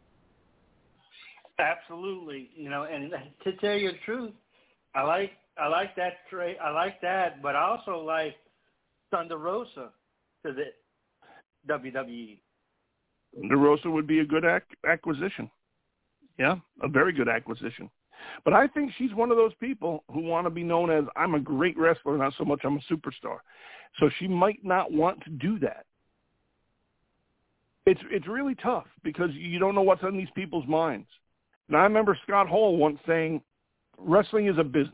Absolutely. And to tell you the truth, I like that trade. I like that, but I also like Thunder Rosa to the WWE. Thunder Rosa would be a good acquisition. Yeah, a very good acquisition. But I think she's one of those people who want to be known as, I'm a great wrestler, not so much I'm a superstar. So she might not want to do that. It's really tough because you don't know what's on these people's minds. And I remember Scott Hall once saying, wrestling is a business.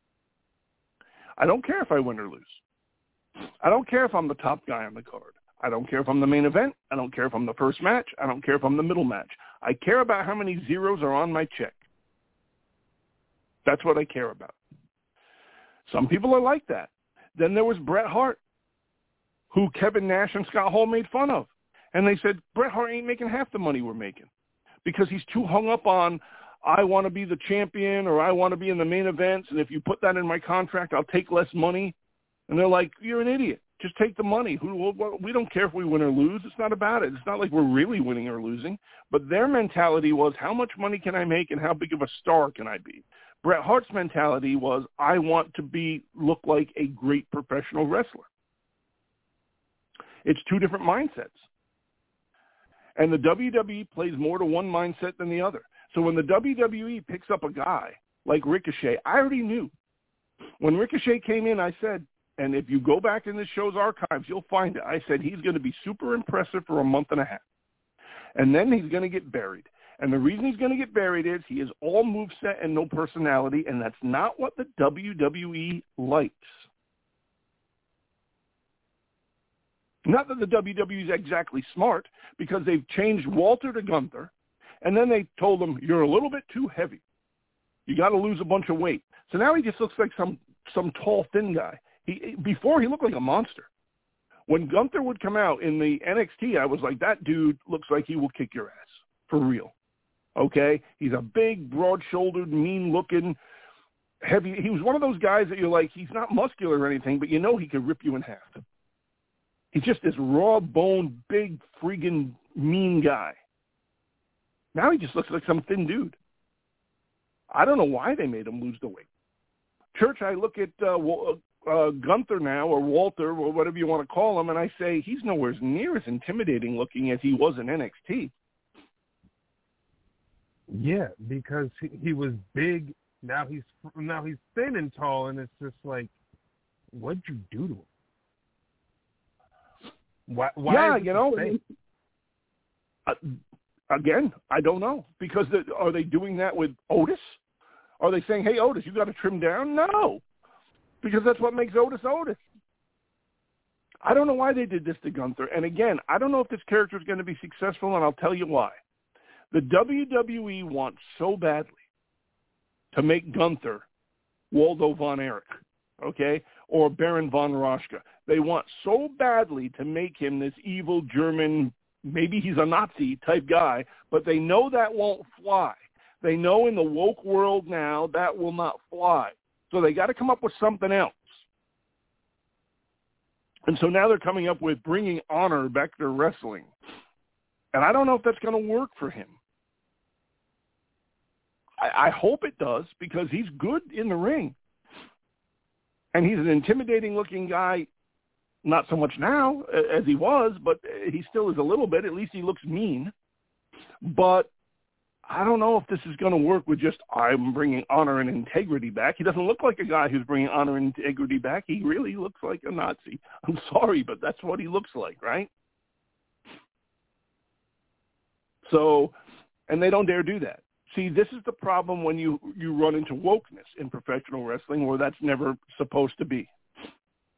I don't care if I win or lose. I don't care if I'm the top guy on the card. I don't care if I'm the main event. I don't care if I'm the first match. I don't care if I'm the middle match. I care about how many zeros are on my check. That's what I care about. Some people are like that. Then there was Bret Hart, who Kevin Nash and Scott Hall made fun of. And they said, Bret Hart ain't making half the money we're making because he's too hung up on, I want to be the champion or I want to be in the main events, and if you put that in my contract, I'll take less money. And they're like, you're an idiot. Just take the money. We don't care if we win or lose. It's not about it. It's not like we're really winning or losing. But their mentality was, how much money can I make and how big of a star can I be? Bret Hart's mentality was, I want to look like a great professional wrestler. It's two different mindsets. And the WWE plays more to one mindset than the other. So when the WWE picks up a guy like Ricochet, I already knew. When Ricochet came in, I said, and if you go back in this show's archives, you'll find it. I said, he's going to be super impressive for a month and a half. And then he's going to get buried. And the reason he's going to get buried is he is all moveset and no personality, and that's not what the WWE likes. Not that the WWE is exactly smart, because they've changed Walter to Gunther, and then they told him, you're a little bit too heavy. You got to lose a bunch of weight. So now he just looks like some tall, thin guy. Before, he looked like a monster. When Gunther would come out in the NXT, I was like, that dude looks like he will kick your ass. For real. Okay? He's a big, broad-shouldered, mean-looking, heavy. He was one of those guys that you're like, he's not muscular or anything, but you know he could rip you in half. He's just this raw-boned, big, friggin' mean guy. Now he just looks like some thin dude. I don't know why they made him lose the weight. Church, I look at Gunther now, or Walter, or whatever you want to call him, and I say he's nowhere near as intimidating looking as he was in NXT. Yeah, because he was big. Now he's thin and tall, and it's just like, what'd you do to him? Why yeah, you know. Again, I don't know, because are they doing that with Otis? Are they saying, hey, Otis, you got to trim down? No, because that's what makes Otis Otis. I don't know why they did this to Gunther. And again, I don't know if this character is going to be successful, and I'll tell you why. The WWE wants so badly to make Gunther Waldo von Erich, okay, or Baron von Raschke. They want so badly to make him this evil German, maybe he's a Nazi type guy, but they know that won't fly. They know in the woke world now that will not fly. So they got to come up with something else. And so now they're coming up with bringing honor back to wrestling. And I don't know if that's going to work for him. I hope it does, because he's good in the ring. And he's an intimidating-looking guy, not so much now as he was, but he still is a little bit. At least he looks mean. But I don't know if this is going to work with just, I'm bringing honor and integrity back. He doesn't look like a guy who's bringing honor and integrity back. He really looks like a Nazi. I'm sorry, but that's what he looks like, right? So, and they don't dare do that. See, this is the problem when you run into wokeness in professional wrestling, where that's never supposed to be.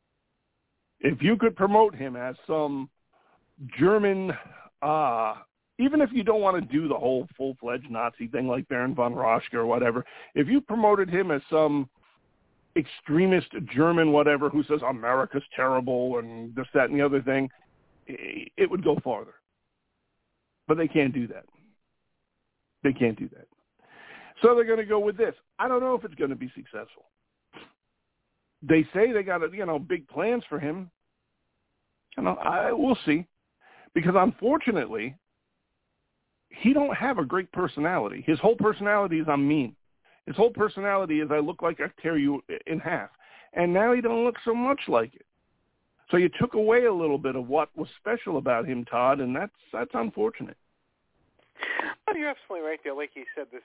If you could promote him as some German even if you don't want to do the whole full-fledged Nazi thing like Baron von Raschke or whatever, if you promoted him as some extremist German whatever who says America's terrible and this, that, and the other thing, it would go farther. But they can't do that. They can't do that. So they're going to go with this. I don't know if it's going to be successful. They say they got, big plans for him. We'll see. Because unfortunately, he don't have a great personality. His whole personality is I'm mean. His whole personality is I look like I tear you in half. And now he don't look so much like it. So you took away a little bit of what was special about him, Todd, and that's unfortunate. Oh, you're absolutely right there. Like you said, this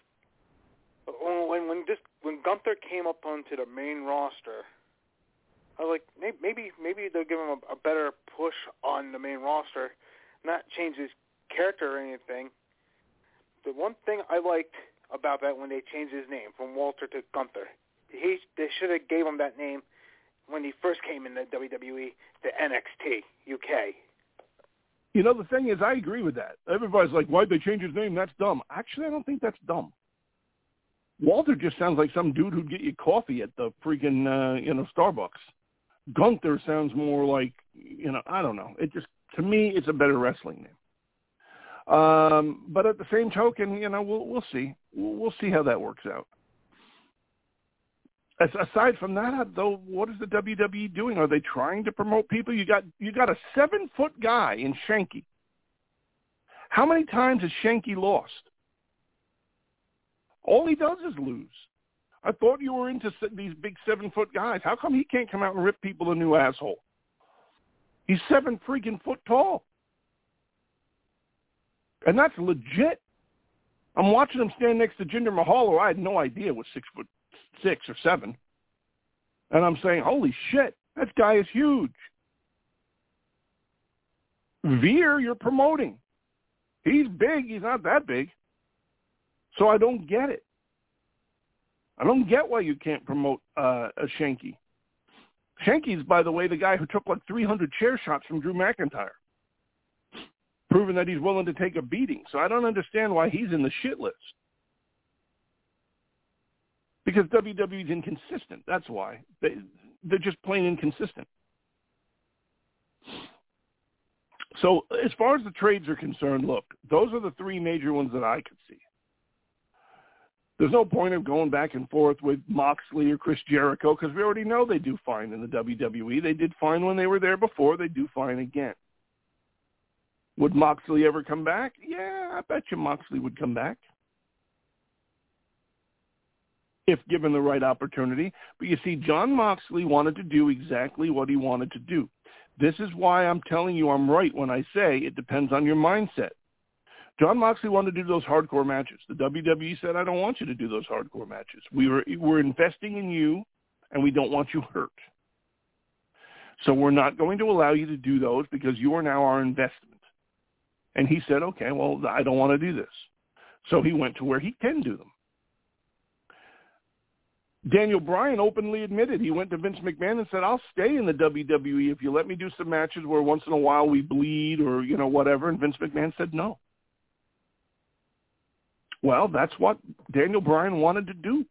when Gunther came up onto the main roster, I was like, maybe they'll give him a better push on the main roster, not change his character or anything. The one thing I liked about that when they changed his name from Walter to Gunther, they should have gave him that name when he first came in the WWE to NXT UK. The thing is, I agree with that. Everybody's like, why'd they change his name? That's dumb. Actually, I don't think that's dumb. Walter just sounds like some dude who'd get you coffee at the freaking, Starbucks. Gunther sounds more like, I don't know. It just, to me, it's a better wrestling name. But at the same token, we'll see. We'll see how that works out. Aside from that, though, what is the WWE doing? Are they trying to promote people? You got a 7-foot guy in Shanky. How many times has Shanky lost? All he does is lose. I thought you were into these big 7-foot guys. How come he can't come out and rip people a new asshole? He's 7 freaking foot tall. And that's legit. I'm watching him stand next to Jinder Mahal, who I had no idea was 6'6" or 7. And I'm saying, holy shit, that guy is huge. Veer, you're promoting. He's big. He's not that big. So I don't get it. I don't get why you can't promote a Shanky. Shanky's, by the way, the guy who took like 300 chair shots from Drew McIntyre, proving that he's willing to take a beating. So I don't understand why he's in the shit list. Because WWE's inconsistent. That's why. They're just plain inconsistent. So as far as the trades are concerned, look, those are the 3 major ones that I could see. There's no point of going back and forth with Moxley or Chris Jericho because we already know they do fine in the WWE. They did fine when they were there before. They do fine again. Would Moxley ever come back? Yeah, I bet you Moxley would come back if given the right opportunity. But you see, Jon Moxley wanted to do exactly what he wanted to do. This is why I'm telling you I'm right when I say it depends on your mindset. Jon Moxley wanted to do those hardcore matches. The WWE said, I don't want you to do those hardcore matches. We're investing in you, and we don't want you hurt. So we're not going to allow you to do those because you are now our investment. And he said, okay, well, I don't want to do this. So he went to where he can do them. Daniel Bryan openly admitted he went to Vince McMahon and said, I'll stay in the WWE if you let me do some matches where once in a while we bleed or, whatever. And Vince McMahon said no. Well, that's what Daniel Bryan wanted to do.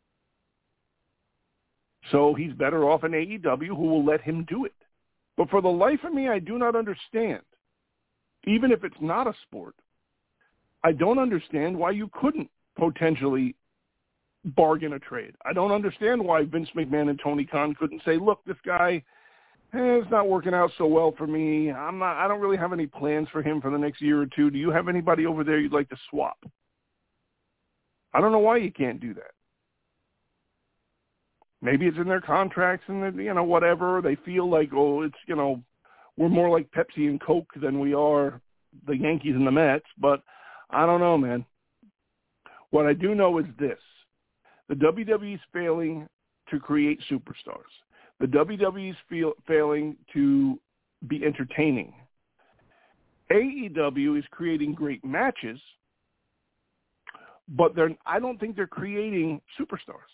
So he's better off in AEW, who will let him do it. But for the life of me, I do not understand, even if it's not a sport, I don't understand why you couldn't potentially bargain a trade. I don't understand why Vince McMahon and Tony Khan couldn't say, look, this guy, it's not working out so well for me. I don't really have any plans for him for the next year or two. Do you have anybody over there you'd like to swap? I don't know why you can't do that. Maybe it's in their contracts and, whatever. They feel like, it's, we're more like Pepsi and Coke than we are the Yankees and the Mets. But I don't know, man. What I do know is this. The WWE is failing to create superstars. The WWE is failing to be entertaining. AEW is creating great matches, but I don't think they're creating superstars.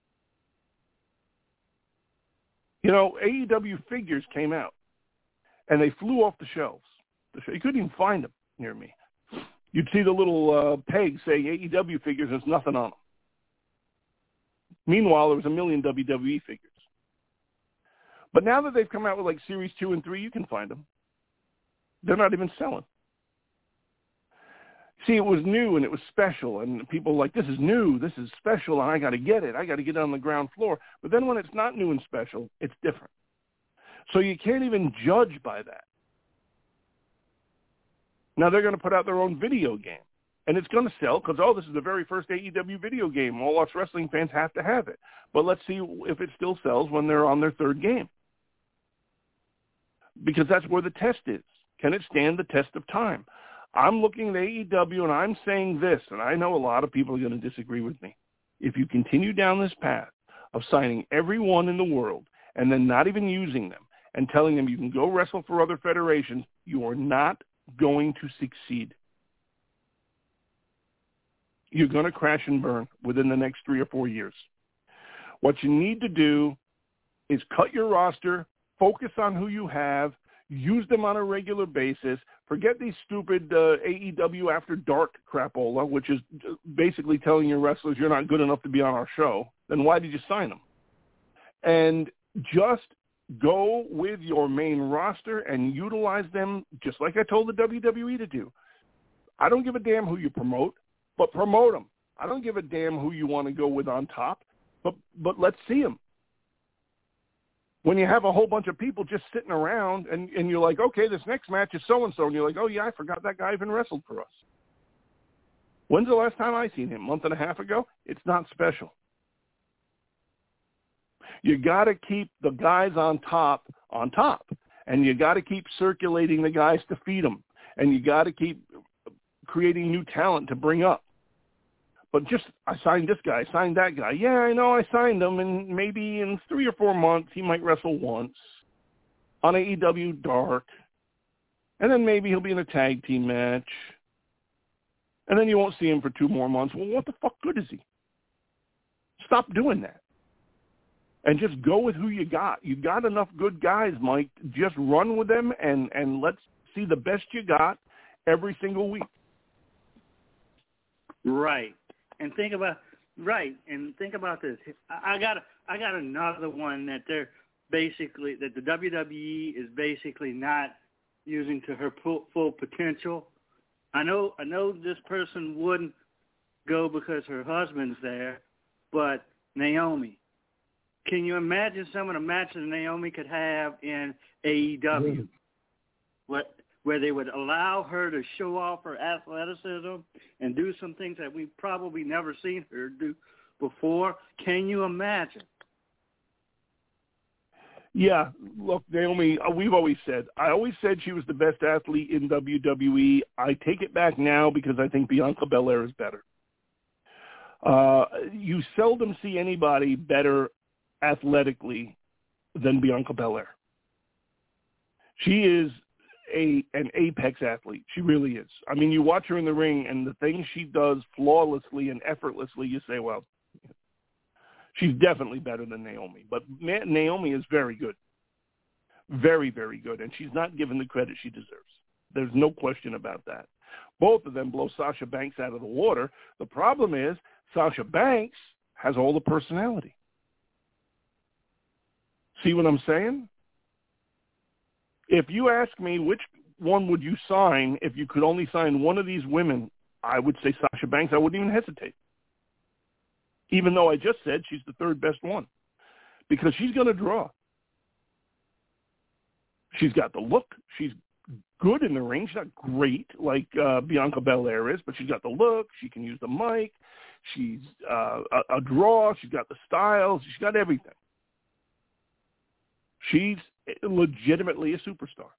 AEW figures came out, and they flew off the shelves. You couldn't even find them near me. You'd see the little peg say AEW figures. There's nothing on them. Meanwhile, there was a million WWE figures. But now that they've come out with like Series 2 and 3, you can find them. They're not even selling. See, it was new and it was special, and people were like, this is new, this is special, and I got to get it. I got to get it on the ground floor. But then when it's not new and special, it's different. So you can't even judge by that. Now they're going to put out their own video game, and it's going to sell because, this is the very first AEW video game. All us wrestling fans have to have it. But let's see if it still sells when they're on their third game, because that's where the test is. Can it stand the test of time? I'm looking at AEW, and I'm saying this, and I know a lot of people are going to disagree with me. If you continue down this path of signing everyone in the world and then not even using them and telling them you can go wrestle for other federations, you are not going to succeed. You're going to crash and burn within the next 3 or 4 years. What you need to do is cut your roster, focus on who you have, use them on a regular basis. Forget these stupid AEW After Dark crapola, which is basically telling your wrestlers you're not good enough to be on our show. Then why did you sign them? And just go with your main roster and utilize them just like I told the WWE to do. I don't give a damn who you promote, but promote them. I don't give a damn who you want to go with on top, but let's see them. When you have a whole bunch of people just sitting around and you're like, okay, this next match is so-and-so, and you're like, oh, yeah, I forgot that guy even wrestled for us. When's the last time I seen him? A month and a half ago? It's not special. You got to keep the guys on top, and you got to keep circulating the guys to feed them, and you got to keep creating new talent to bring up. But just, I signed this guy, I signed that guy. Yeah, I know I signed him, and maybe in 3 or 4 months he might wrestle once on AEW Dark, and then maybe he'll be in a tag team match, and then you won't see him for 2 more months. Well, what the fuck good is he? Stop doing that. And just go with who you got. You got enough good guys, Mike. Just run with them, and let's see the best you got every single week. Right. And think about this. I got another one that the WWE is basically not using to her full potential. I know this person wouldn't go because her husband's there, but Naomi. Can you imagine some of the matches Naomi could have in AEW? Where they would allow her to show off her athleticism and do some things that we've probably never seen her do before. Can you imagine? Yeah, look, Naomi, I always said she was the best athlete in WWE. I take it back now because I think Bianca Belair is better. You seldom see anybody better athletically than Bianca Belair. She is an apex athlete. She really is. I mean, you watch her in the ring, and the things she does flawlessly and effortlessly, you say, well, she's definitely better than Naomi. But Naomi is very good. Very, very good. And she's not given the credit she deserves. There's no question about that. Both of them blow Sasha Banks out of the water. The problem is Sasha Banks has all the personality. See what I'm saying? If you ask me which one would you sign if you could only sign one of these women, I would say Sasha Banks. I wouldn't even hesitate. Even though I just said she's the third best one. Because she's going to draw. She's got the look. She's good in the ring. She's not great like Bianca Belair is, but she's got the look. She can use the mic. She's a draw. She's got the style. She's got everything. She's legitimately a superstar.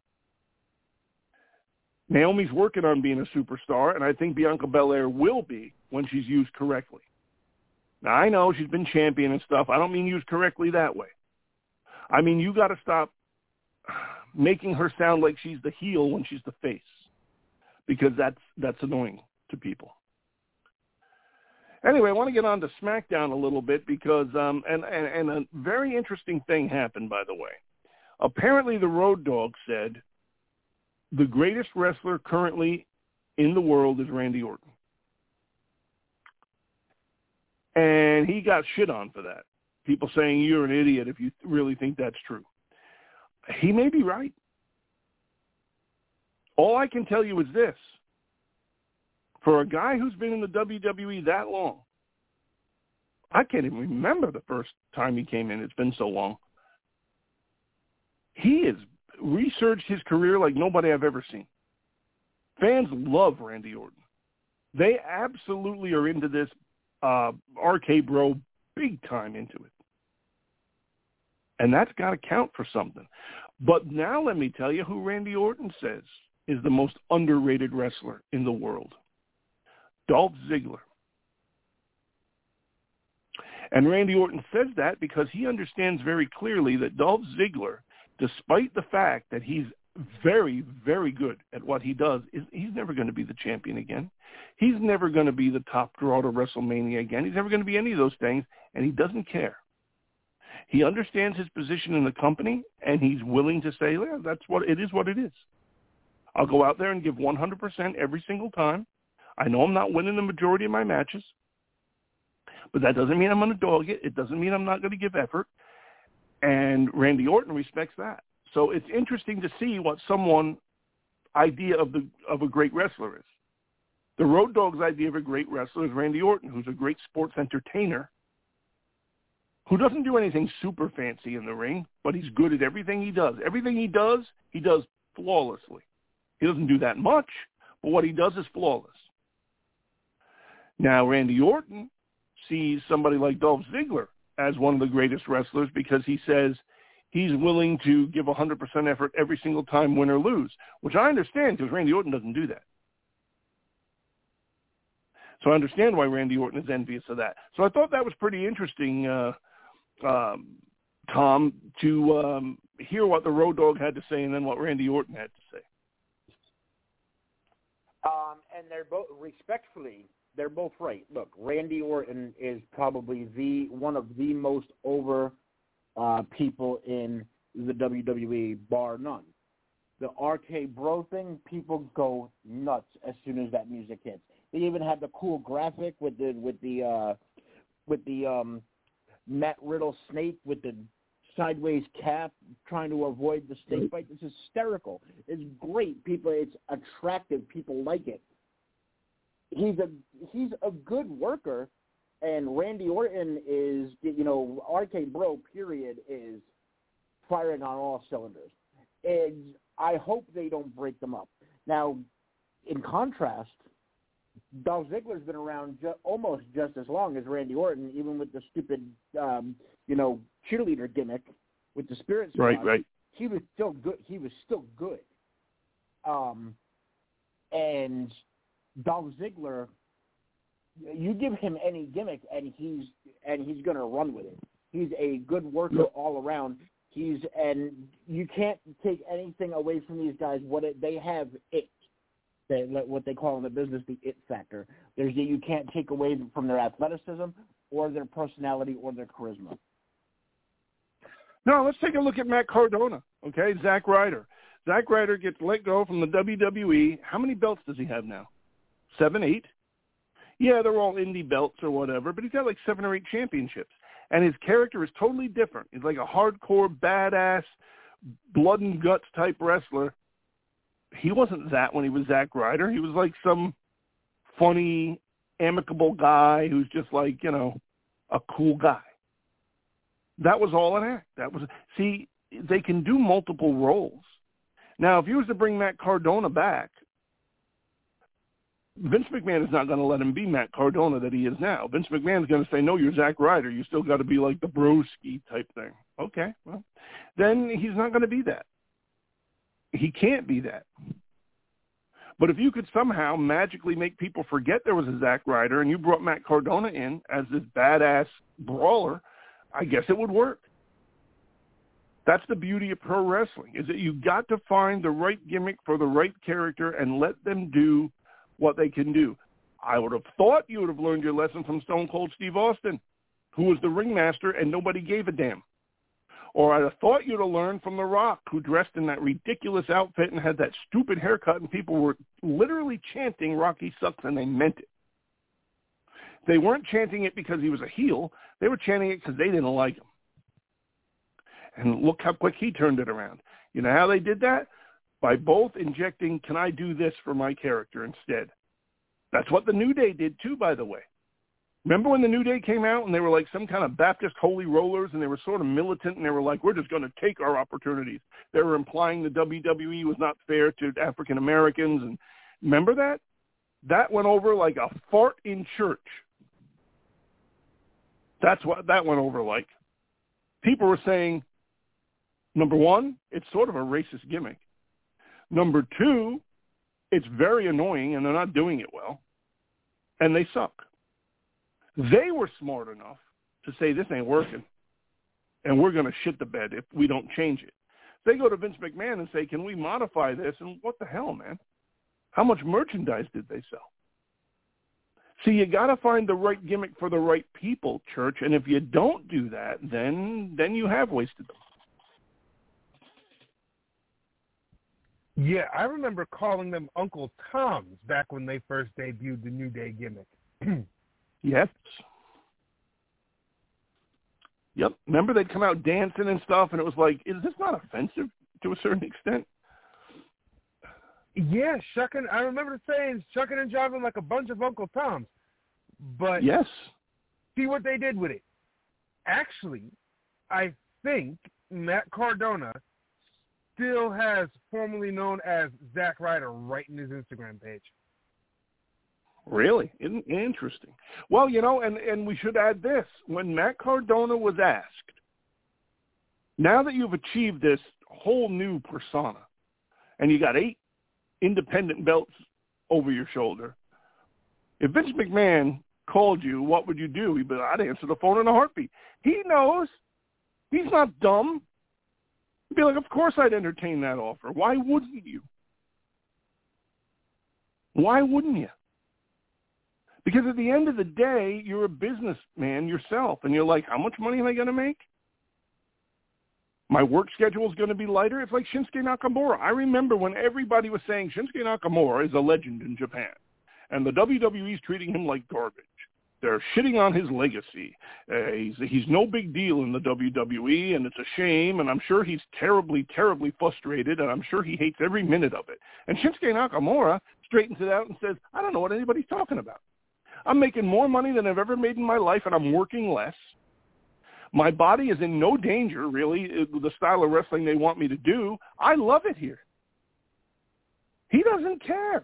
Naomi's working on being a superstar, and I think Bianca Belair will be when she's used correctly. Now, I know she's been champion and stuff. I don't mean used correctly that way. I mean, you got to stop making her sound like she's the heel when she's the face, because that's annoying to people. Anyway, I want to get on to SmackDown a little bit because and a very interesting thing happened, by the way. Apparently, the Road Dogg said the greatest wrestler currently in the world is Randy Orton. And he got shit on for that. People saying you're an idiot if you really think that's true. He may be right. All I can tell you is this. For a guy who's been in the WWE that long, I can't even remember the first time he came in. It's been so long. He has researched his career like nobody I've ever seen. Fans love Randy Orton. They absolutely are into this RK Bro big time into it. And that's got to count for something. But now let me tell you who Randy Orton says is the most underrated wrestler in the world. Dolph Ziggler. And Randy Orton says that because he understands very clearly that Dolph Ziggler, despite the fact that he's very, very good at what he does, he's never going to be the champion again. He's never going to be the top draw to WrestleMania again. He's never going to be any of those things, and he doesn't care. He understands his position in the company, and he's willing to say, well, that's what it is. I'll go out there and give 100% every single time. I know I'm not winning the majority of my matches, but that doesn't mean I'm going to dog it. It doesn't mean I'm not going to give effort. And Randy Orton respects that. So it's interesting to see what someone's idea of a great wrestler is. The Road Dogg's idea of a great wrestler is Randy Orton, who's a great sports entertainer, who doesn't do anything super fancy in the ring, but he's good at everything he does. Everything he does flawlessly. He doesn't do that much, but what he does is flawless. Now, Randy Orton sees somebody like Dolph Ziggler as one of the greatest wrestlers because he says he's willing to give 100% effort every single time, win or lose, which I understand because Randy Orton doesn't do that. So I understand why Randy Orton is envious of that. So I thought that was pretty interesting, Tom, to hear what the Road Dogg had to say and then what Randy Orton had to say. And they're both, respectfully, they're both right. Look, Randy Orton is probably one of the most over people in the WWE, bar none. The RK Bro thing, people go nuts as soon as that music hits. They even had the cool graphic with the Matt Riddle snake with the sideways cap trying to avoid the snake bite. It's hysterical. It's great. It's attractive. People like it. He's a good worker, and Randy Orton is, RK Bro, period, is firing on all cylinders. And I hope they don't break them up. Now, in contrast, Dolph Ziggler's been around almost just as long as Randy Orton, even with the stupid, cheerleader gimmick with the Spirit Squad. Right. He was still good. And Dolph Ziggler, you give him any gimmick, and he's going to run with it. He's a good worker all around. And you can't take anything away from these guys. They have it. What they call in the business the it factor. You can't take away from their athleticism or their personality or their charisma. No, let's take a look at Matt Cardona, okay? Zack Ryder. Zack Ryder gets let go from the WWE. How many belts does he have now? 7, 8? Yeah, they're all indie belts or whatever, but he's got like 7 or 8 championships. And his character is totally different. He's like a hardcore, badass, blood and guts type wrestler. He wasn't that when he was Zack Ryder. He was like some funny, amicable guy who's just like, a cool guy. That was all an act. See, they can do multiple roles. Now, if you was to bring Matt Cardona back, Vince McMahon is not going to let him be Matt Cardona that he is now. Vince McMahon is going to say, no, you're Zack Ryder. You still got to be like the broski type thing. Okay, well, then he's not going to be that. He can't be that. But if you could somehow magically make people forget there was a Zack Ryder and you brought Matt Cardona in as this badass brawler, I guess it would work. That's the beauty of pro wrestling, is that you got to find the right gimmick for the right character and let them do what they can do. I would have thought you would have learned your lesson from Stone Cold Steve Austin, who was the ringmaster and nobody gave a damn. Or I'd have thought you'd have learned from The Rock, who dressed in that ridiculous outfit and had that stupid haircut, and people were literally chanting Rocky sucks, and they meant it. They weren't chanting it because he was a heel. They were chanting it because they didn't like him. And look how quick he turned it around. You know how they did that? By both injecting, can I do this for my character instead? That's what the New Day did too, by the way. Remember when the New Day came out and they were like some kind of Baptist holy rollers and they were sort of militant and they were like, we're just going to take our opportunities. They were implying the WWE was not fair to African Americans. And remember that? That went over like a fart in church. That's what that went over like. People were saying, number one, it's sort of a racist gimmick. Number two, it's very annoying and they're not doing it well. And they suck. They were smart enough to say this ain't working and we're going to shit the bed if we don't change it. They go to Vince McMahon and say, can we modify this? And what the hell, man? How much merchandise did they sell? See, you got to find the right gimmick for the right people, Church. And if you don't do that, then you have wasted them. Yeah, I remember calling them Uncle Toms back when they first debuted the New Day gimmick. Yes. Yep. Remember they'd come out dancing and stuff, and it was like, is this not offensive to a certain extent? Yeah, I remember saying shucking and jiving like a bunch of Uncle Toms. But yes. See what they did with it. Actually, I think Matt Cardona still has formerly known as Zack Ryder right in his Instagram page. Really? Interesting. Well, you know, and we should add this. When Matt Cardona was asked, now that you've achieved this whole new persona, and you got 8 independent belts over your shoulder, if Vince McMahon called you, what would you do? He'd be like, I'd answer the phone in a heartbeat. He knows. He's not dumb. He'd be like, of course I'd entertain that offer. Why wouldn't you? Why wouldn't you? Because at the end of the day, you're a businessman yourself, and you're like, how much money am I going to make? My work schedule is going to be lighter. It's like Shinsuke Nakamura. I remember when everybody was saying Shinsuke Nakamura is a legend in Japan, and the WWE is treating him like garbage. They're shitting on his legacy. He's no big deal in the WWE, and it's a shame, and I'm sure he's terribly, terribly frustrated, and I'm sure he hates every minute of it. And Shinsuke Nakamura straightens it out and says, I don't know what anybody's talking about. I'm making more money than I've ever made in my life, and I'm working less. My body is in no danger, really, the style of wrestling they want me to do. I love it here. He doesn't care.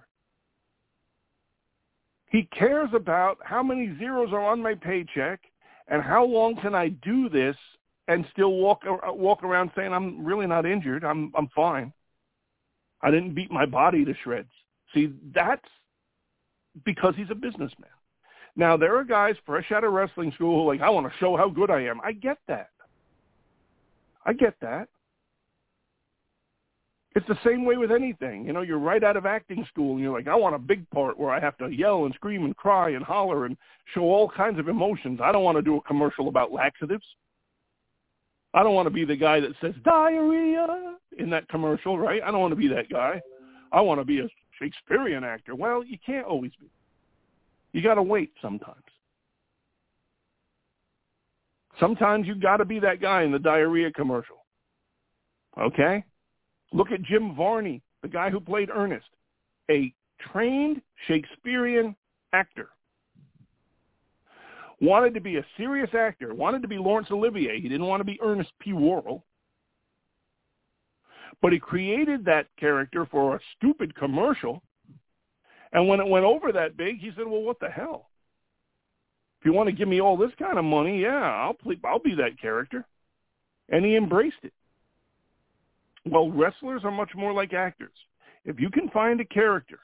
He cares about how many zeros are on my paycheck and how long can I do this and still walk around saying I'm really not injured. I'm fine. I didn't beat my body to shreds. See, that's because he's a businessman. Now, there are guys fresh out of wrestling school who are like, I want to show how good I am. I get that. It's the same way with anything. You know, you're right out of acting school, and you're like, I want a big part where I have to yell and scream and cry and holler and show all kinds of emotions. I don't want to do a commercial about laxatives. I don't want to be the guy that says diarrhea in that commercial, right? I don't want to be that guy. I want to be a Shakespearean actor. Well, you can't always be. You got to wait sometimes. Sometimes you got to be that guy in the diarrhea commercial. Okay? Look at Jim Varney, the guy who played Ernest, a trained Shakespearean actor. Wanted to be a serious actor, wanted to be Laurence Olivier. He didn't want to be Ernest P. Worrell. But he created that character for a stupid commercial. And when it went over that big, he said, well, what the hell? If you want to give me all this kind of money, yeah, I'll be that character. And he embraced it. Well, wrestlers are much more like actors. If you can find a character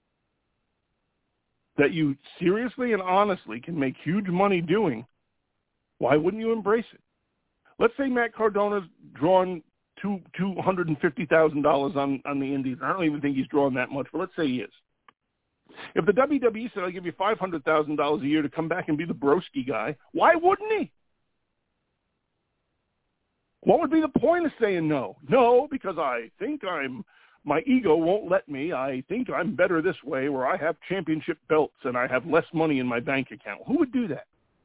that you seriously and honestly can make huge money doing, why wouldn't you embrace it? Let's say Matt Cardona's drawn $250,000 on the indies. I don't even think he's drawn that much, but let's say he is. If the WWE said, I'll give you $500,000 a year to come back and be the broski guy, why wouldn't he? What would be the point of saying no? No, because I think my ego won't let me. I think I'm better this way, where I have championship belts and I have less money in my bank account. Who would do that?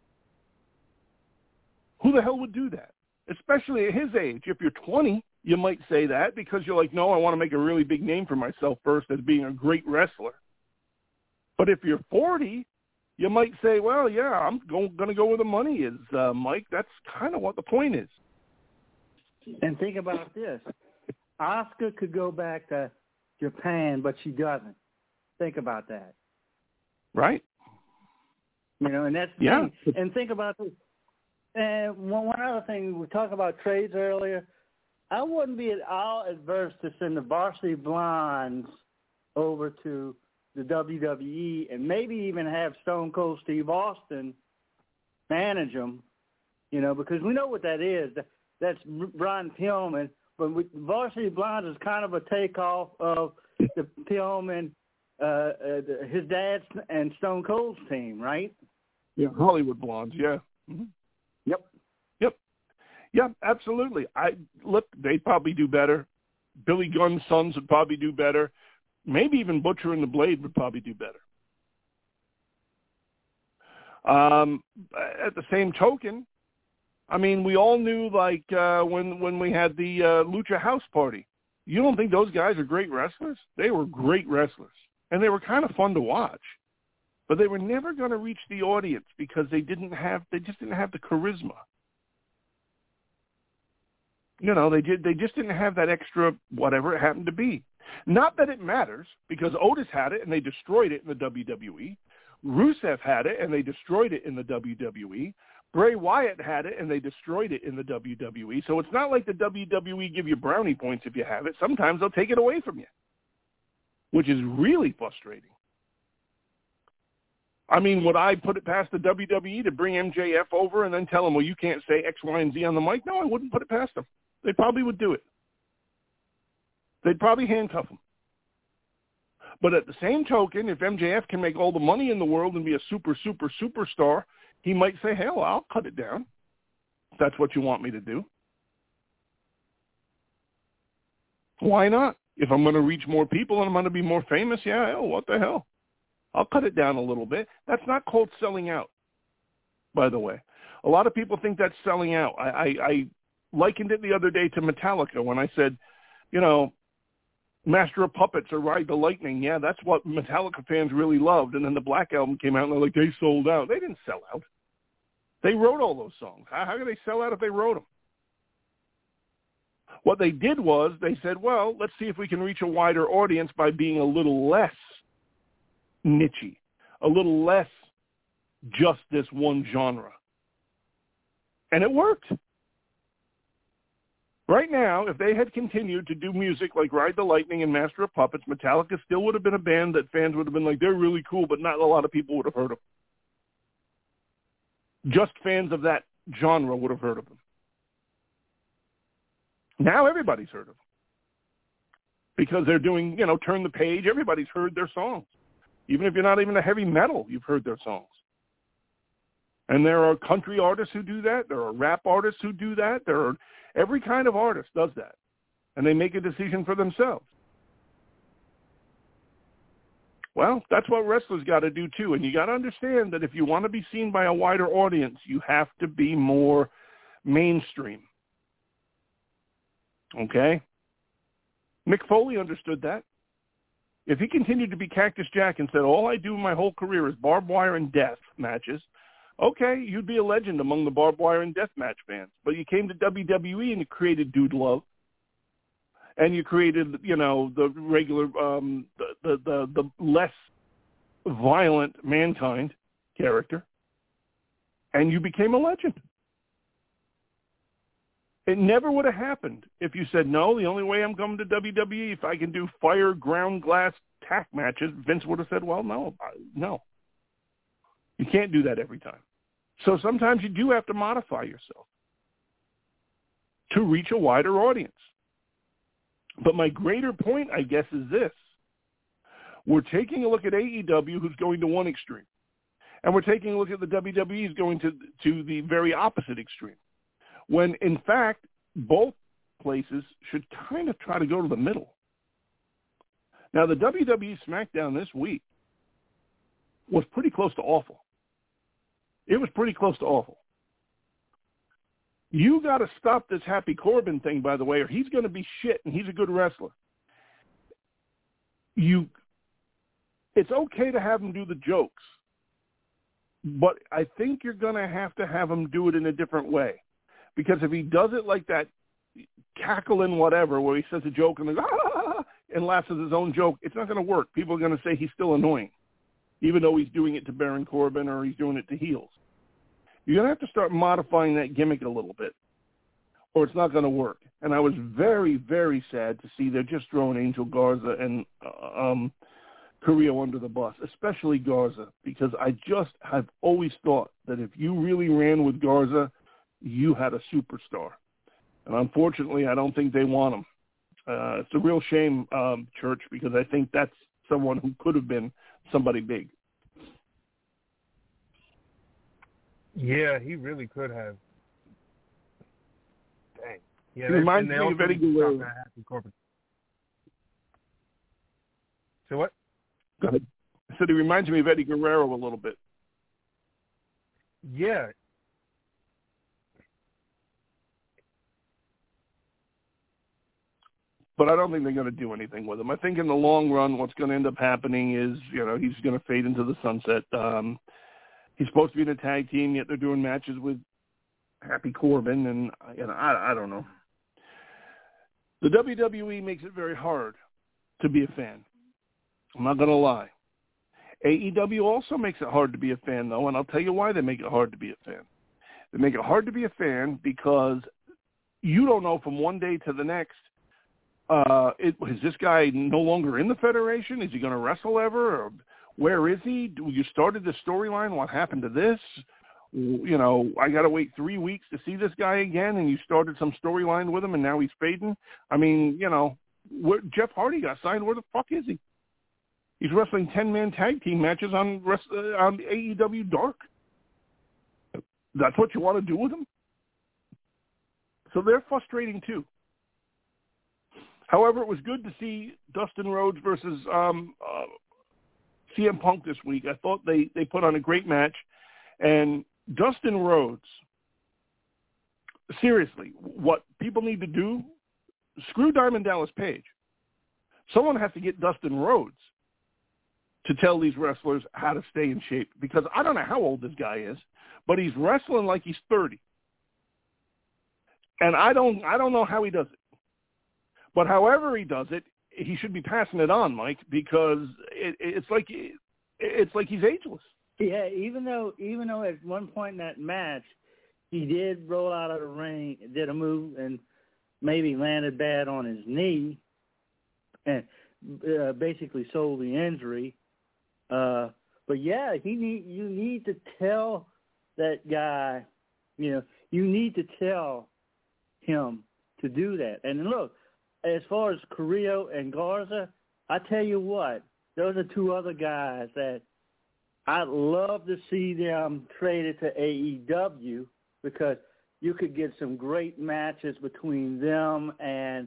Who the hell would do that? Especially at his age. If you're 20, you might say that because you're like, no, I want to make a really big name for myself first as being a great wrestler. But if you're 40, you might say, well, yeah, I'm going to go where the money is, Mike. That's kind of what the point is. And think about this. Asuka could go back to Japan, but she doesn't. Think about that. Right. And that's the thing. And think about this. And one other thing, we were talking about trades earlier. I wouldn't be at all adverse to send the Varsity Blondes over to the WWE and maybe even have Stone Cold Steve Austin manage them, because we know what that is. That's Brian Pillman. But Varsity Blondes is kind of a takeoff of the Pillman, his dad's and Stone Cold's team, right? Yeah, Hollywood Blondes, yeah. Mm-hmm. Yep, absolutely. Look, they'd probably do better. Billy Gunn's sons would probably do better. Maybe even Butcher and the Blade would probably do better. At the same token, I mean, we all knew, like, when we had the Lucha House Party. You don't think those guys are great wrestlers? They were great wrestlers. And they were kind of fun to watch. But they were never going to reach the audience because they just didn't have the charisma. They just didn't have that extra whatever it happened to be. Not that it matters, because Otis had it and they destroyed it in the WWE. Rusev had it and they destroyed it in the WWE. Bray Wyatt had it and they destroyed it in the WWE. So it's not like the WWE give you brownie points if you have it. Sometimes they'll take it away from you, which is really frustrating. I mean, would I put it past the WWE to bring MJF over and then tell him, well, you can't say X, Y, and Z on the mic? No, I wouldn't put it past them. They probably would do it. They'd probably handcuff him. But at the same token, if MJF can make all the money in the world and be a superstar, he might say, hell, I'll cut it down if that's what you want me to do. Why not? If I'm going to reach more people and I'm going to be more famous, yeah, hell, what the hell? I'll cut it down a little bit. That's not called selling out, by the way. A lot of people think that's selling out. I likened it the other day to Metallica when I said, Master of Puppets or Ride the Lightning. Yeah, that's what Metallica fans really loved. And then the Black Album came out and they're like, they sold out. They didn't sell out. They wrote all those songs. How could they sell out if they wrote them? What they did was they said, well, let's see if we can reach a wider audience by being a little less niche-y, a little less just this one genre. And it worked. Right now, if they had continued to do music like Ride the Lightning and Master of Puppets, Metallica still would have been a band that fans would have been like, they're really cool, but not a lot of people would have heard of them. Just fans of that genre would have heard of them. Now everybody's heard of them. Because they're doing, Turn the Page, everybody's heard their songs. Even if you're not even a heavy metal, you've heard their songs. And there are country artists who do that. There are rap artists who do that. Every kind of artist does that. And they make a decision for themselves. Well, that's what wrestlers got to do too. And you got to understand that if you want to be seen by a wider audience, you have to be more mainstream. Okay? Mick Foley understood that. If he continued to be Cactus Jack and said, all I do my whole career is barbed wire and death matches, okay, you'd be a legend among the barbed wire and death match fans. But you came to WWE and you created Dude Love. And you created, the regular, the less violent Mankind character. And you became a legend. It never would have happened if you said, no, the only way I'm coming to WWE, if I can do fire, ground, glass, tack matches, Vince would have said, well, no. You can't do that every time. So sometimes you do have to modify yourself to reach a wider audience. But my greater point, I guess, is this. We're taking a look at AEW, who's going to one extreme. And we're taking a look at the WWE, who's going to the very opposite extreme. When, in fact, both places should kind of try to go to the middle. Now, the WWE SmackDown this week was pretty close to awful. It was pretty close to awful. You got to stop this Happy Corbin thing, by the way, or he's going to be shit, and he's a good wrestler. It's okay to have him do the jokes, but I think you're going to have him do it in a different way. Because if he does it like that, cackling whatever, where he says a joke and and laughs at his own joke, it's not going to work. People are going to say he's still annoying, even though he's doing it to Baron Corbin or he's doing it to heels. You're going to have to start modifying that gimmick a little bit, or it's not going to work. And I was very, very sad to see they're just throwing Angel Garza and Carrillo under the bus, especially Garza, because I've always thought that if you really ran with Garza, you had a superstar. And unfortunately, I don't think they want him. It's a real shame, Church, because I think that's someone who could have been somebody big. Yeah, he really could have. Dang. Yeah, he reminds me of Eddie Guerrero. So what? Go ahead. I said he reminds me of Eddie Guerrero a little bit. Yeah. But I don't think they're going to do anything with him. I think in the long run, what's going to end up happening is, he's going to fade into the sunset. He's supposed to be in a tag team, yet they're doing matches with Happy Corbin, and I don't know. The WWE makes it very hard to be a fan. I'm not going to lie. AEW also makes it hard to be a fan, though, and I'll tell you why they make it hard to be a fan. They make it hard to be a fan because you don't know from one day to the next, is this guy no longer in the Federation? Is he going to wrestle ever? Or where is he? You started the storyline. What happened to this? I got to wait 3 weeks to see this guy again, and you started some storyline with him, and now he's fading. I mean, Jeff Hardy got signed. Where the fuck is he? He's wrestling 10-man tag team matches on AEW Dark. That's what you want to do with him? So they're frustrating, too. However, it was good to see Dustin Rhodes versus CM Punk this week. I thought they put on a great match. And Dustin Rhodes, seriously, what people need to do, screw Diamond Dallas Page. Someone has to get Dustin Rhodes to tell these wrestlers how to stay in shape, because I don't know how old this guy is, but he's wrestling like he's 30. And I don't know how he does it. But however he does it, he should be passing it on, Mike, because it's like he's ageless. Yeah, even though at one point in that match he did roll out of the ring, did a move, and maybe landed bad on his knee, and basically sold the injury. But yeah, you need to tell that guy, you need to tell him to do that. And look, as far as Carrillo and Garza, I tell you what, those are two other guys that I'd love to see them traded to AEW, because you could get some great matches between them and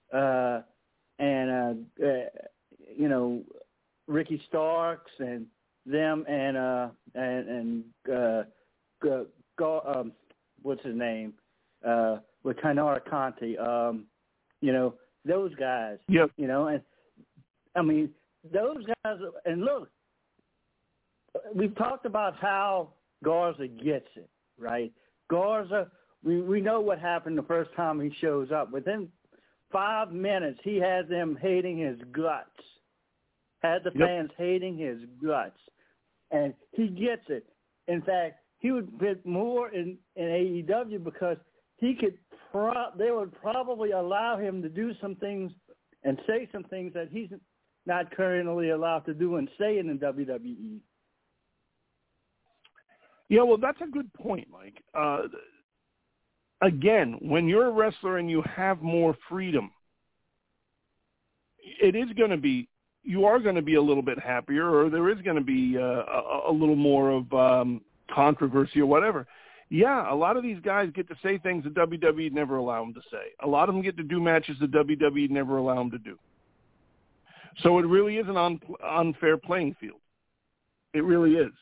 Ricky Starks and them and what's his name, with Taynara Conti, those guys. Yep. And I mean those guys. And look, we've talked about how Garza gets it, right? Garza, we know what happened the first time he shows up. Within 5 minutes, he had them hating his guts. Had the fans hating his guts. And he gets it. In fact, he would fit more in AEW because he could they would probably allow him to do some things and say some things that he's not currently allowed to do and say in the WWE. Yeah, well, that's a good point, Mike. Again, when you're a wrestler and you have more freedom, you are going to be a little bit happier, or there is going to be a little more of controversy or whatever. yeah, a lot of these guys get to say things that WWE never allow them to say. A lot of them get to do matches that WWE never allow them to do. So it really is an unfair playing field. It really is.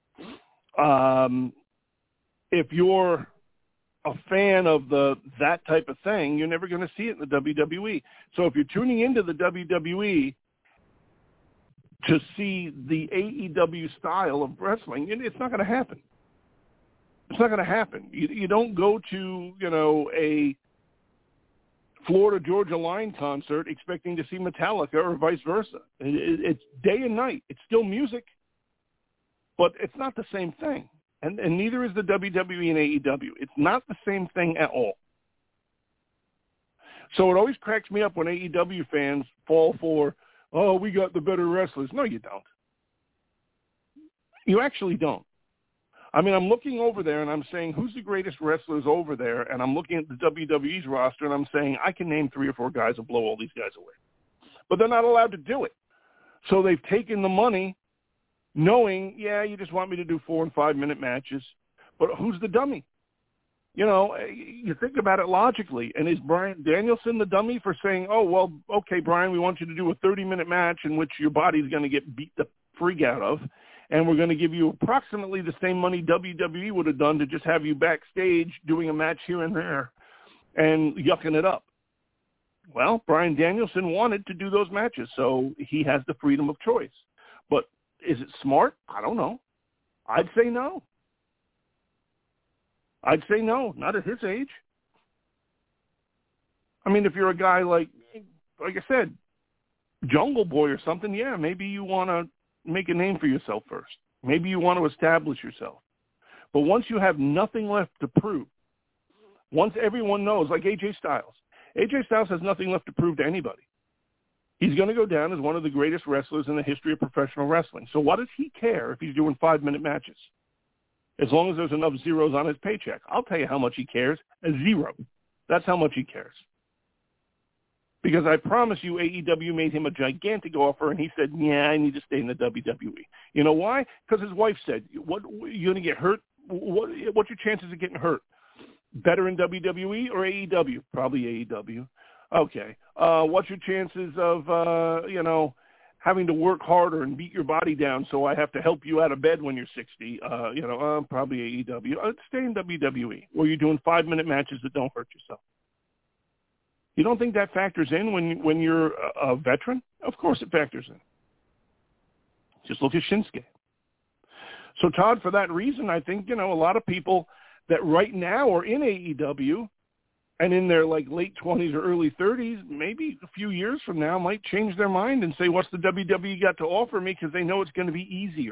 If you're a fan of that type of thing, you're never going to see it in the WWE. So if you're tuning into the WWE to see the AEW style of wrestling, it's not going to happen. It's not going to happen. You don't go to, a Florida Georgia Line concert expecting to see Metallica or vice versa. It's day and night. It's still music, but it's not the same thing. And neither is the WWE and AEW. It's not the same thing at all. So it always cracks me up when AEW fans fall for, oh, we got the better wrestlers. No, you don't. You actually don't. I mean, I'm looking over there and I'm saying, who's the greatest wrestlers over there? And I'm looking at the WWE's roster and I'm saying, I can name 3 or 4 guys that blow all these guys away. But they're not allowed to do it. So they've taken the money knowing, yeah, you just want me to do 4 and 5 minute matches. But who's the dummy? You think about it logically. And is Bryan Danielson the dummy for saying, oh, well, okay, Brian, we want you to do a 30-minute match in which your body's going to get beat the frig out of, and we're going to give you approximately the same money WWE would have done to just have you backstage doing a match here and there and yucking it up. Well, Bryan Danielson wanted to do those matches, so he has the freedom of choice. But is it smart? I don't know. I'd say no. Not at his age. I mean, if you're a guy like I said, Jungle Boy or something, yeah, maybe you want to make a name for yourself first. Maybe you want to establish yourself. But once you have nothing left to prove, once everyone knows, like AJ Styles has nothing left to prove to anybody. He's going to go down as one of the greatest wrestlers in the history of professional wrestling. So what does he care if he's doing 5-minute matches? As long as there's enough zeros on his paycheck. I'll tell you how much he cares. A 0. That's how much he cares. Because I promise you, AEW made him a gigantic offer, and he said, yeah, I need to stay in the WWE. You know why? Because his wife said, "What, you're going to get hurt? What's your chances of getting hurt? Better in WWE or AEW? Probably AEW. Okay. What's your chances of, having to work harder and beat your body down so I have to help you out of bed when you're 60? Probably AEW. Stay in WWE, where you're doing 5-minute matches that don't hurt yourself. You don't think that factors in when you're a veteran? Of course it factors in. Just look at Shinsuke. So, Todd, for that reason, I think, a lot of people that right now are in AEW and in their late 20s or early 30s, maybe a few years from now, might change their mind and say, what's the WWE got to offer me? Because they know it's going to be easier.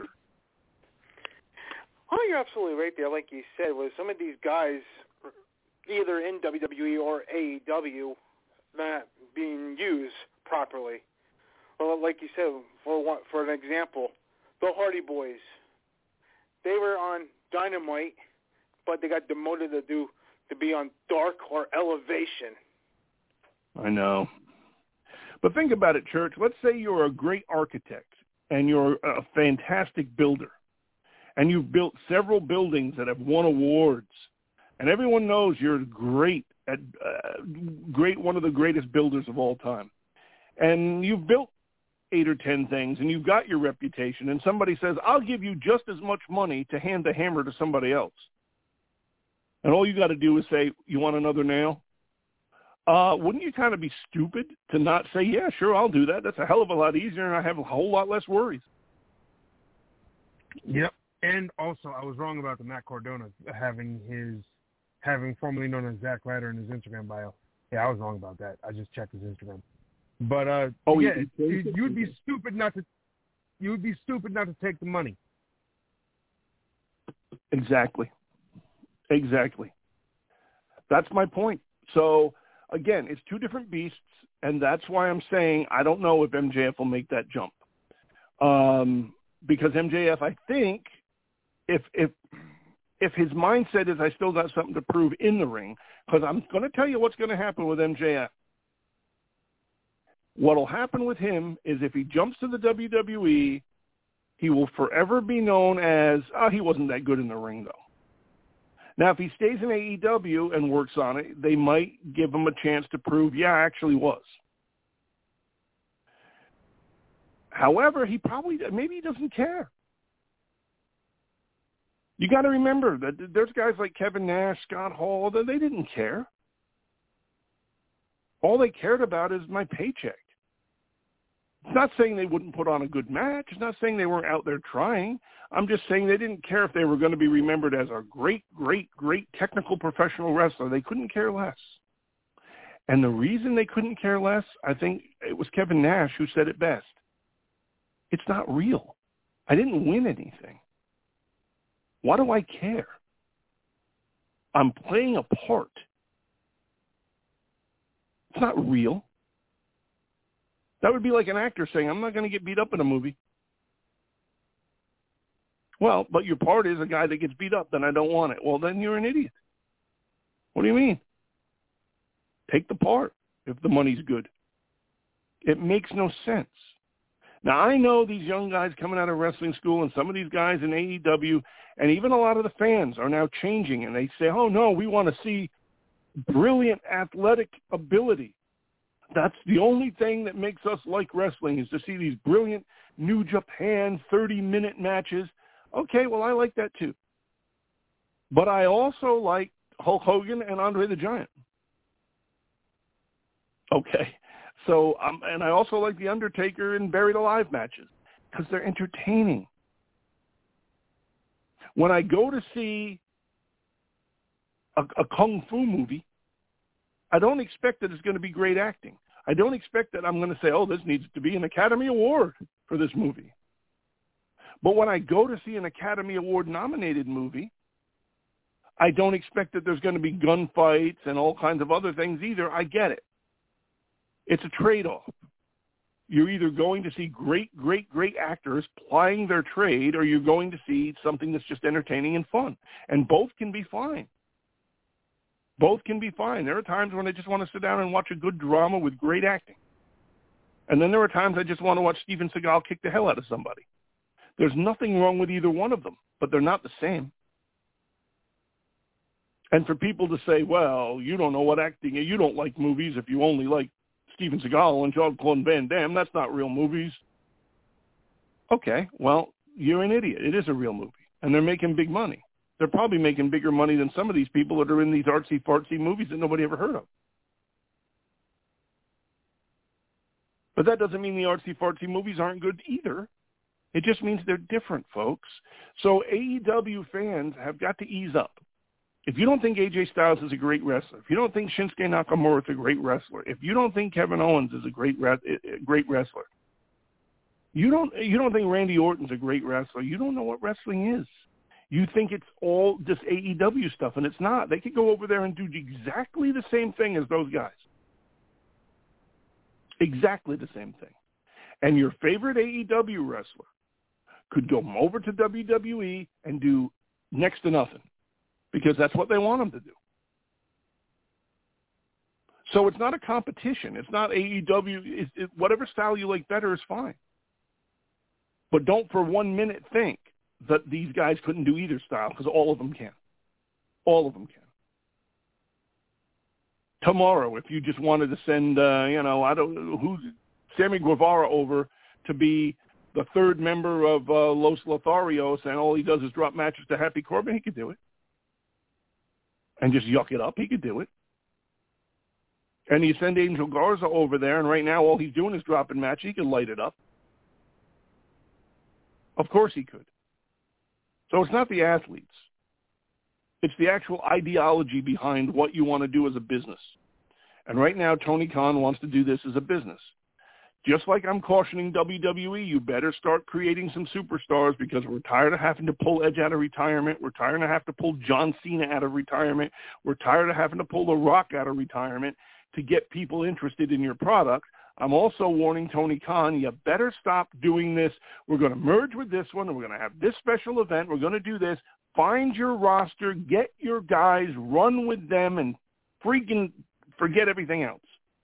Oh, you're absolutely right there. Like you said, with some of these guys, either in WWE or AEW, not being used properly. Well, like you said, for an example, the Hardy Boys, they were on Dynamite, but they got demoted to be on Dark or Elevation. I know. But think about it, Church. Let's say you're a great architect and you're a fantastic builder, and you've built several buildings that have won awards, and everyone knows you're great at one of the greatest builders of all time. And you've built 8 or 10 things, and you've got your reputation, and somebody says, I'll give you just as much money to hand the hammer to somebody else. And all you got to do is say, you want another nail? Wouldn't you kind of be stupid to not say, yeah, sure, I'll do that. That's a hell of a lot easier, and I have a whole lot less worries. Yep. And also, I was wrong about the Matt Cardona having formerly known as Zack Ryder in his Instagram bio. Yeah, I was wrong about that. I just checked his Instagram. But you'd be stupid not to take the money. Exactly. That's my point. So again, it's 2 different beasts, and that's why I'm saying I don't know if MJF will make that jump. Because MJF, I think, if his mindset is I still got something to prove in the ring, because I'm going to tell you what's going to happen with MJF. What will happen with him is if he jumps to the WWE, he will forever be known as, he wasn't that good in the ring, though. Now, if he stays in AEW and works on it, they might give him a chance to prove, yeah, I actually was. However, maybe he doesn't care. You got to remember that there's guys like Kevin Nash, Scott Hall, that they didn't care. All they cared about is my paycheck. It's not saying they wouldn't put on a good match. It's not saying they weren't out there trying. I'm just saying they didn't care if they were going to be remembered as a great, great, great technical professional wrestler. They couldn't care less. And the reason they couldn't care less, I think it was Kevin Nash who said it best. It's not real. I didn't win anything. Why do I care? I'm playing a part. It's not real. That would be like an actor saying, I'm not going to get beat up in a movie. Well, but your part is a guy that gets beat up, then I don't want it. Well, then you're an idiot. What do you mean? Take the part if the money's good. It makes no sense. Now, I know these young guys coming out of wrestling school and some of these guys in AEW and even a lot of the fans are now changing and they say, oh, no, we want to see brilliant athletic ability. That's the only thing that makes us like wrestling is to see these brilliant New Japan 30-minute matches. Okay, well, I like that too. But I also like Hulk Hogan and Andre the Giant. Okay, so and I also like The Undertaker and Buried Alive matches because they're entertaining. When I go to see a kung fu movie, I don't expect that it's going to be great acting. I don't expect that I'm going to say, oh, this needs to be an Academy Award for this movie. But when I go to see an Academy Award-nominated movie, I don't expect that there's going to be gunfights and all kinds of other things either. I get it. It's a trade-off. You're either going to see great, great, great actors plying their trade, or you're going to see something that's just entertaining and fun. And both can be fine. Both can be fine. There are times when I just want to sit down and watch a good drama with great acting. And then there are times I just want to watch Steven Seagal kick the hell out of somebody. There's nothing wrong with either one of them, but they're not the same. And for people to say, well, you don't know what acting is, you don't like movies if you only like Steven Seagal and Jean-Claude Van Damme, that's not real movies. Okay, well, you're an idiot. It is a real movie, and they're making big money. They're probably making bigger money than some of these people that are in these artsy-fartsy movies that nobody ever heard of. But that doesn't mean the artsy-fartsy movies aren't good either. It just means they're different, folks. So AEW fans have got to ease up. If you don't think AJ Styles is a great wrestler, if you don't think Shinsuke Nakamura is a great wrestler, if you don't think Kevin Owens is a great wrestler, you don't think Randy Orton's a great wrestler, you don't know what wrestling is. You think it's all just AEW stuff, and it's not. They could go over there and do exactly the same thing as those guys. Exactly the same thing. And your favorite AEW wrestler could go over to WWE and do next to nothing because that's what they want them to do. So it's not a competition. It's not AEW. Whatever style you like better is fine. But don't for 1 minute think that these guys couldn't do either style because all of them can. All of them can. Tomorrow, if you just wanted to send, Sammy Guevara over to be the third member of Los Lotharios and all he does is drop matches to Happy Corbin, he could do it. And just yuck it up, he could do it. And you send Angel Garza over there, and right now all he's doing is dropping matches. He could light it up. Of course he could. So it's not the athletes. It's the actual ideology behind what you want to do as a business. And right now, Tony Khan wants to do this as a business. Just like I'm cautioning WWE, you better start creating some superstars because we're tired of having to pull Edge out of retirement. We're tired of having to pull John Cena out of retirement. We're tired of having to pull The Rock out of retirement to get people interested in your product. I'm also warning Tony Khan, you better stop doing this. We're going to merge with this one, and we're going to have this special event. We're going to do this. Find your roster, get your guys, run with them, and freaking forget everything else.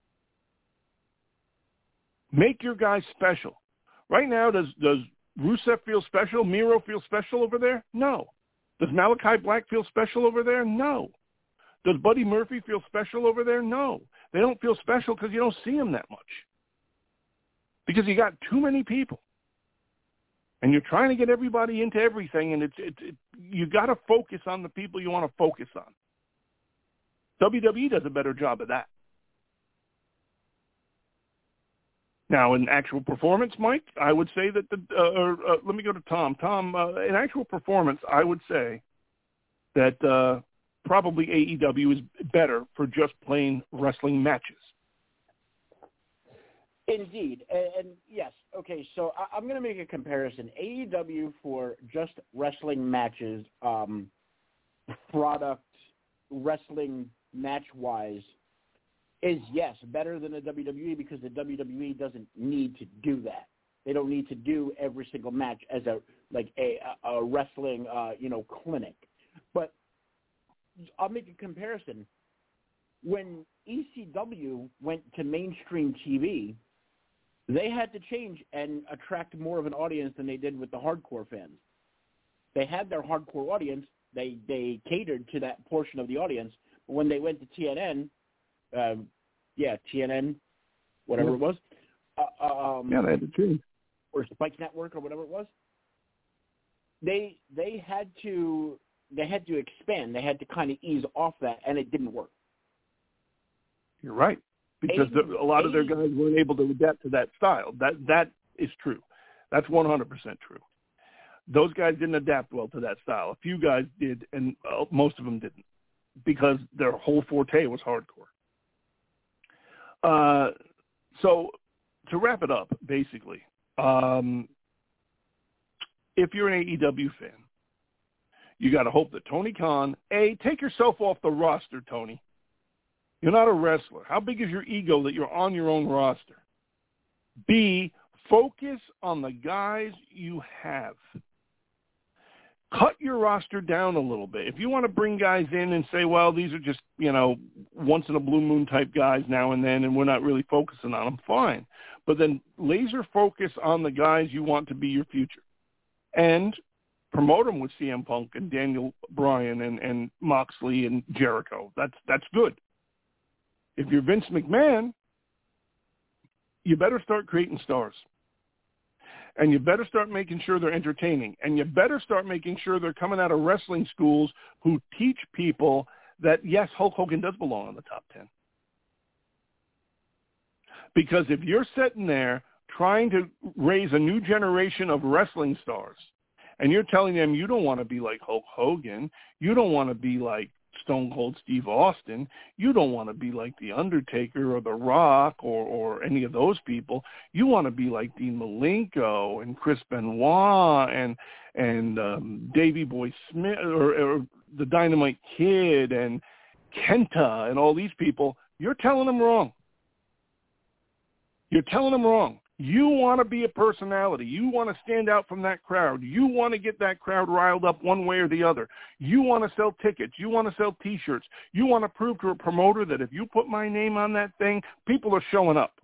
Make your guys special. Right now, does Rusev feel special? Miro feel special over there? No. Does Malachi Black feel special over there? No. Does Buddy Murphy feel special over there? No. They don't feel special because you don't see them that much. Because you got too many people. And you're trying to get everybody into everything, and you got to focus on the people you want to focus on. WWE does a better job of that. Now, in actual performance, Mike, I would say that let me go to Tom. Tom, in actual performance, I would say that probably AEW is better for just plain wrestling matches. Indeed. And yes, okay, so I'm going to make a comparison. AEW for just wrestling matches, product, wrestling match-wise, is, yes, better than the WWE because the WWE doesn't need to do that. They don't need to do every single match as a wrestling, clinic. But I'll make a comparison. When ECW went to mainstream TV, they had to change and attract more of an audience than they did with the hardcore fans. They had their hardcore audience. They catered to that portion of the audience. But when they went to TNN, TNN, whatever it was. They had to change. Or Spike Network or whatever it was. They had to expand. They had to kind of ease off that, and it didn't work. You're right. Because a lot of their guys weren't able to adapt to that style. That is true. That's 100% true. Those guys didn't adapt well to that style. A few guys did, and most of them didn't, because their whole forte was hardcore. So to wrap it up, basically, if you're an AEW fan, you got to hope that Tony Khan, A, take yourself off the roster, Tony. You're not a wrestler. How big is your ego that you're on your own roster? B, focus on the guys you have. Cut your roster down a little bit. If you want to bring guys in and say, well, these are just, once in a blue moon type guys now and then, and we're not really focusing on them, fine. But then laser focus on the guys you want to be your future. And promote them with CM Punk and Daniel Bryan and Moxley and Jericho. That's good. If you're Vince McMahon, you better start creating stars. And you better start making sure they're entertaining. And you better start making sure they're coming out of wrestling schools who teach people that, yes, Hulk Hogan does belong in the top 10. Because if you're sitting there trying to raise a new generation of wrestling stars, and you're telling them you don't want to be like Hulk Hogan, you don't want to be like Stone Cold Steve Austin, you don't want to be like The Undertaker or The Rock or any of those people. You want to be like Dean Malenko and Chris Benoit and Davey Boy Smith or the Dynamite Kid and Kenta and all these people. You're telling them wrong. You're telling them wrong. You want to be a personality. You want to stand out from that crowd. You want to get that crowd riled up one way or the other. You want to sell tickets. You want to sell T-shirts. You want to prove to a promoter that if you put my name on that thing, people are showing up.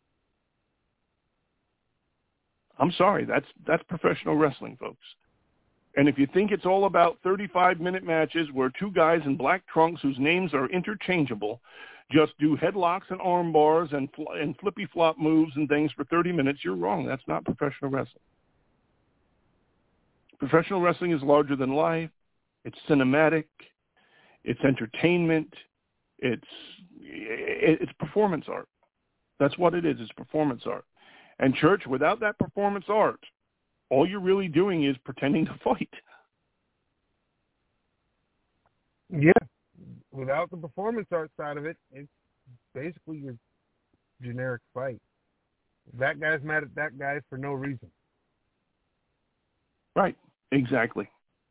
I'm sorry, that's professional wrestling, folks. And if you think it's all about 35-minute matches where two guys in black trunks whose names are interchangeable just do headlocks and arm bars and flippy-flop moves and things for 30 minutes, you're wrong. That's not professional wrestling. Professional wrestling is larger than life. It's cinematic. It's entertainment. It's performance art. That's what it is. It's performance art. And church, without that performance art, all you're really doing is pretending to fight. Yeah. Without the performance art side of it, it's basically your generic fight. That guy's mad at that guy for no reason. Right. Exactly.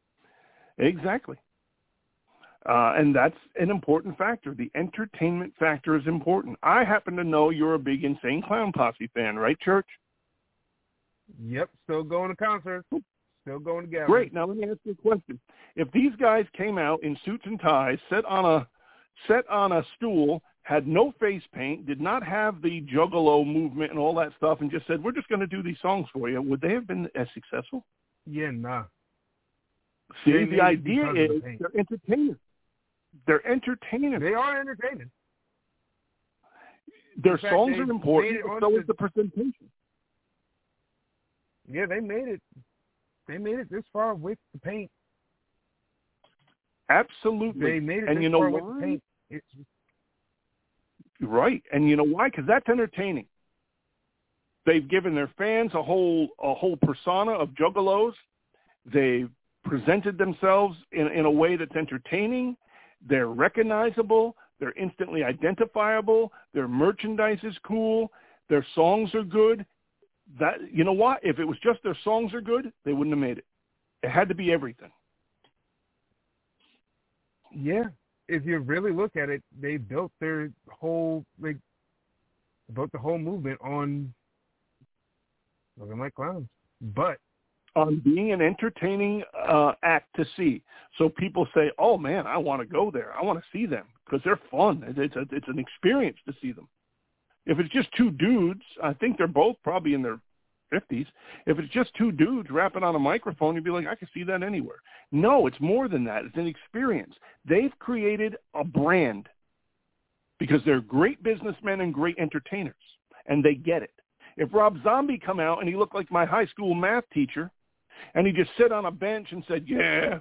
And that's an important factor. The entertainment factor is important. I happen to know you're a big Insane Clown Posse fan, right, Church? Yep. Still going to concerts. Still going to gatherings. Great. Now let me ask you a question. If these guys came out in suits and ties, sat on a stool, had no face paint, did not have the juggalo movement and all that stuff, and just said, we're just going to do these songs for you, would they have been as successful? Yeah, nah. See, the idea is they're entertainers. They're entertainers. They are entertaining. Their songs are important, but so is the presentation. Yeah, they made it. They made it this far with the paint. Absolutely. They made it and this you know far why? with the paint. Right, and you know why? Because that's entertaining. They've given their fans a whole persona of juggalos. They've presented themselves in a way that's entertaining. They're recognizable. They're instantly identifiable. Their merchandise is cool. Their songs are good. That, you know what? If it was just their songs are good, they wouldn't have made it. It had to be everything. Yeah, if you really look at it, they built their whole built the whole movement on looking like clowns, but on being an entertaining act to see. So people say, "Oh man, I want to go there. I want to see them because they're fun. It's an experience to see them." If it's just two dudes, I think they're both probably in their 50s. If it's just two dudes rapping on a microphone, you'd be like, I can see that anywhere. No, it's more than that. It's an experience. They've created a brand because they're great businessmen and great entertainers, and they get it. If Rob Zombie come out and he looked like my high school math teacher, and he just sit on a bench and said, yeah,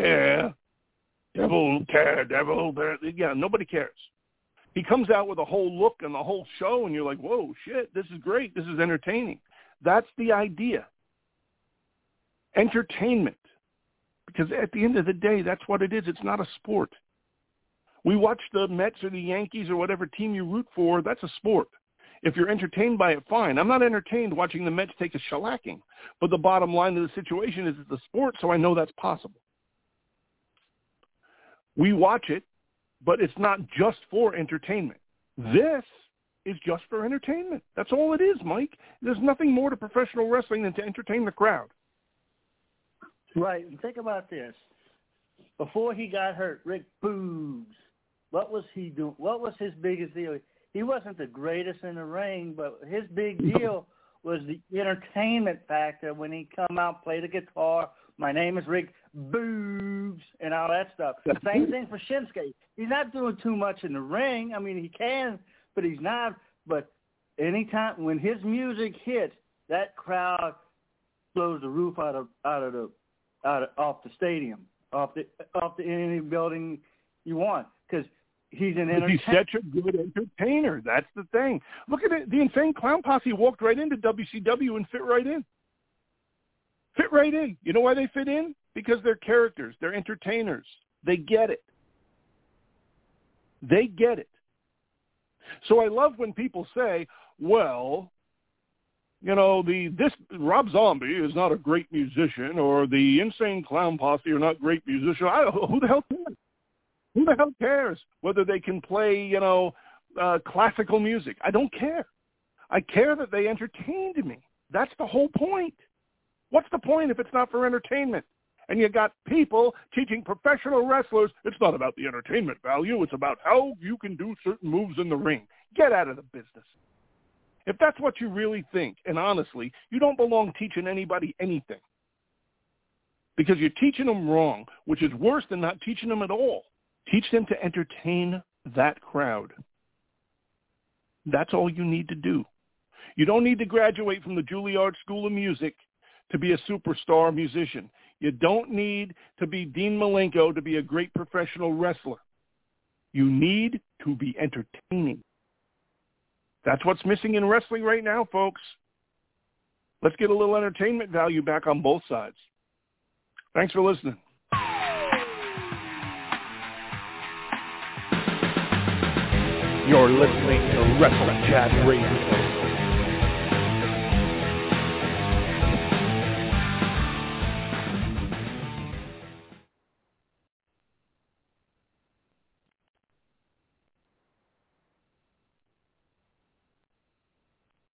devil, yeah, nobody cares. He comes out with a whole look and the whole show, and you're like, whoa, shit, this is great. This is entertaining. That's the idea. Entertainment. Because at the end of the day, that's what it is. It's not a sport. We watch the Mets or the Yankees or whatever team you root for. That's a sport. If you're entertained by it, fine. I'm not entertained watching the Mets take a shellacking. But the bottom line of the situation is it's a sport, so I know that's possible. We watch it, but it's not just for entertainment. This is just for entertainment. That's all it is, Mike. There's nothing more to professional wrestling than to entertain the crowd. Right. And think about this. Before he got hurt, Rick Boogs, what was he doing? What was his biggest deal? He wasn't the greatest in the ring, but his big deal was the entertainment factor when he come out, play the guitar. My name is Rick Boogs and all that stuff. Same thing for Shinsuke. He's not doing too much in the ring. I mean, he can, but he's not. But anytime when his music hits, that crowd blows the roof off the stadium, off any building you want, because he's an entertainer. He's such a good entertainer. That's the thing. Look at it. The Insane Clown Posse walked right into WCW and fit right in. Fit right in. You know why they fit in? Because they're characters. They're entertainers. They get it. They get it. So I love when people say, well, you know, this Rob Zombie is not a great musician, or the Insane Clown Posse are not great musicians. Who the hell cares? Who the hell cares whether they can play, you know, classical music? I don't care. I care that they entertained me. That's the whole point. What's the point if it's not for entertainment? And you got people teaching professional wrestlers, it's not about the entertainment value, it's about how you can do certain moves in the ring. Get out of the business. If that's what you really think, and honestly, you don't belong teaching anybody anything. Because you're teaching them wrong, which is worse than not teaching them at all. Teach them to entertain that crowd. That's all you need to do. You don't need to graduate from the Juilliard School of Music to be a superstar musician. You don't need to be Dean Malenko to be a great professional wrestler. You need to be entertaining. That's what's missing in wrestling right now, folks. Let's get a little entertainment value back on both sides. Thanks for listening. You're listening to Wrestling Chat Radio.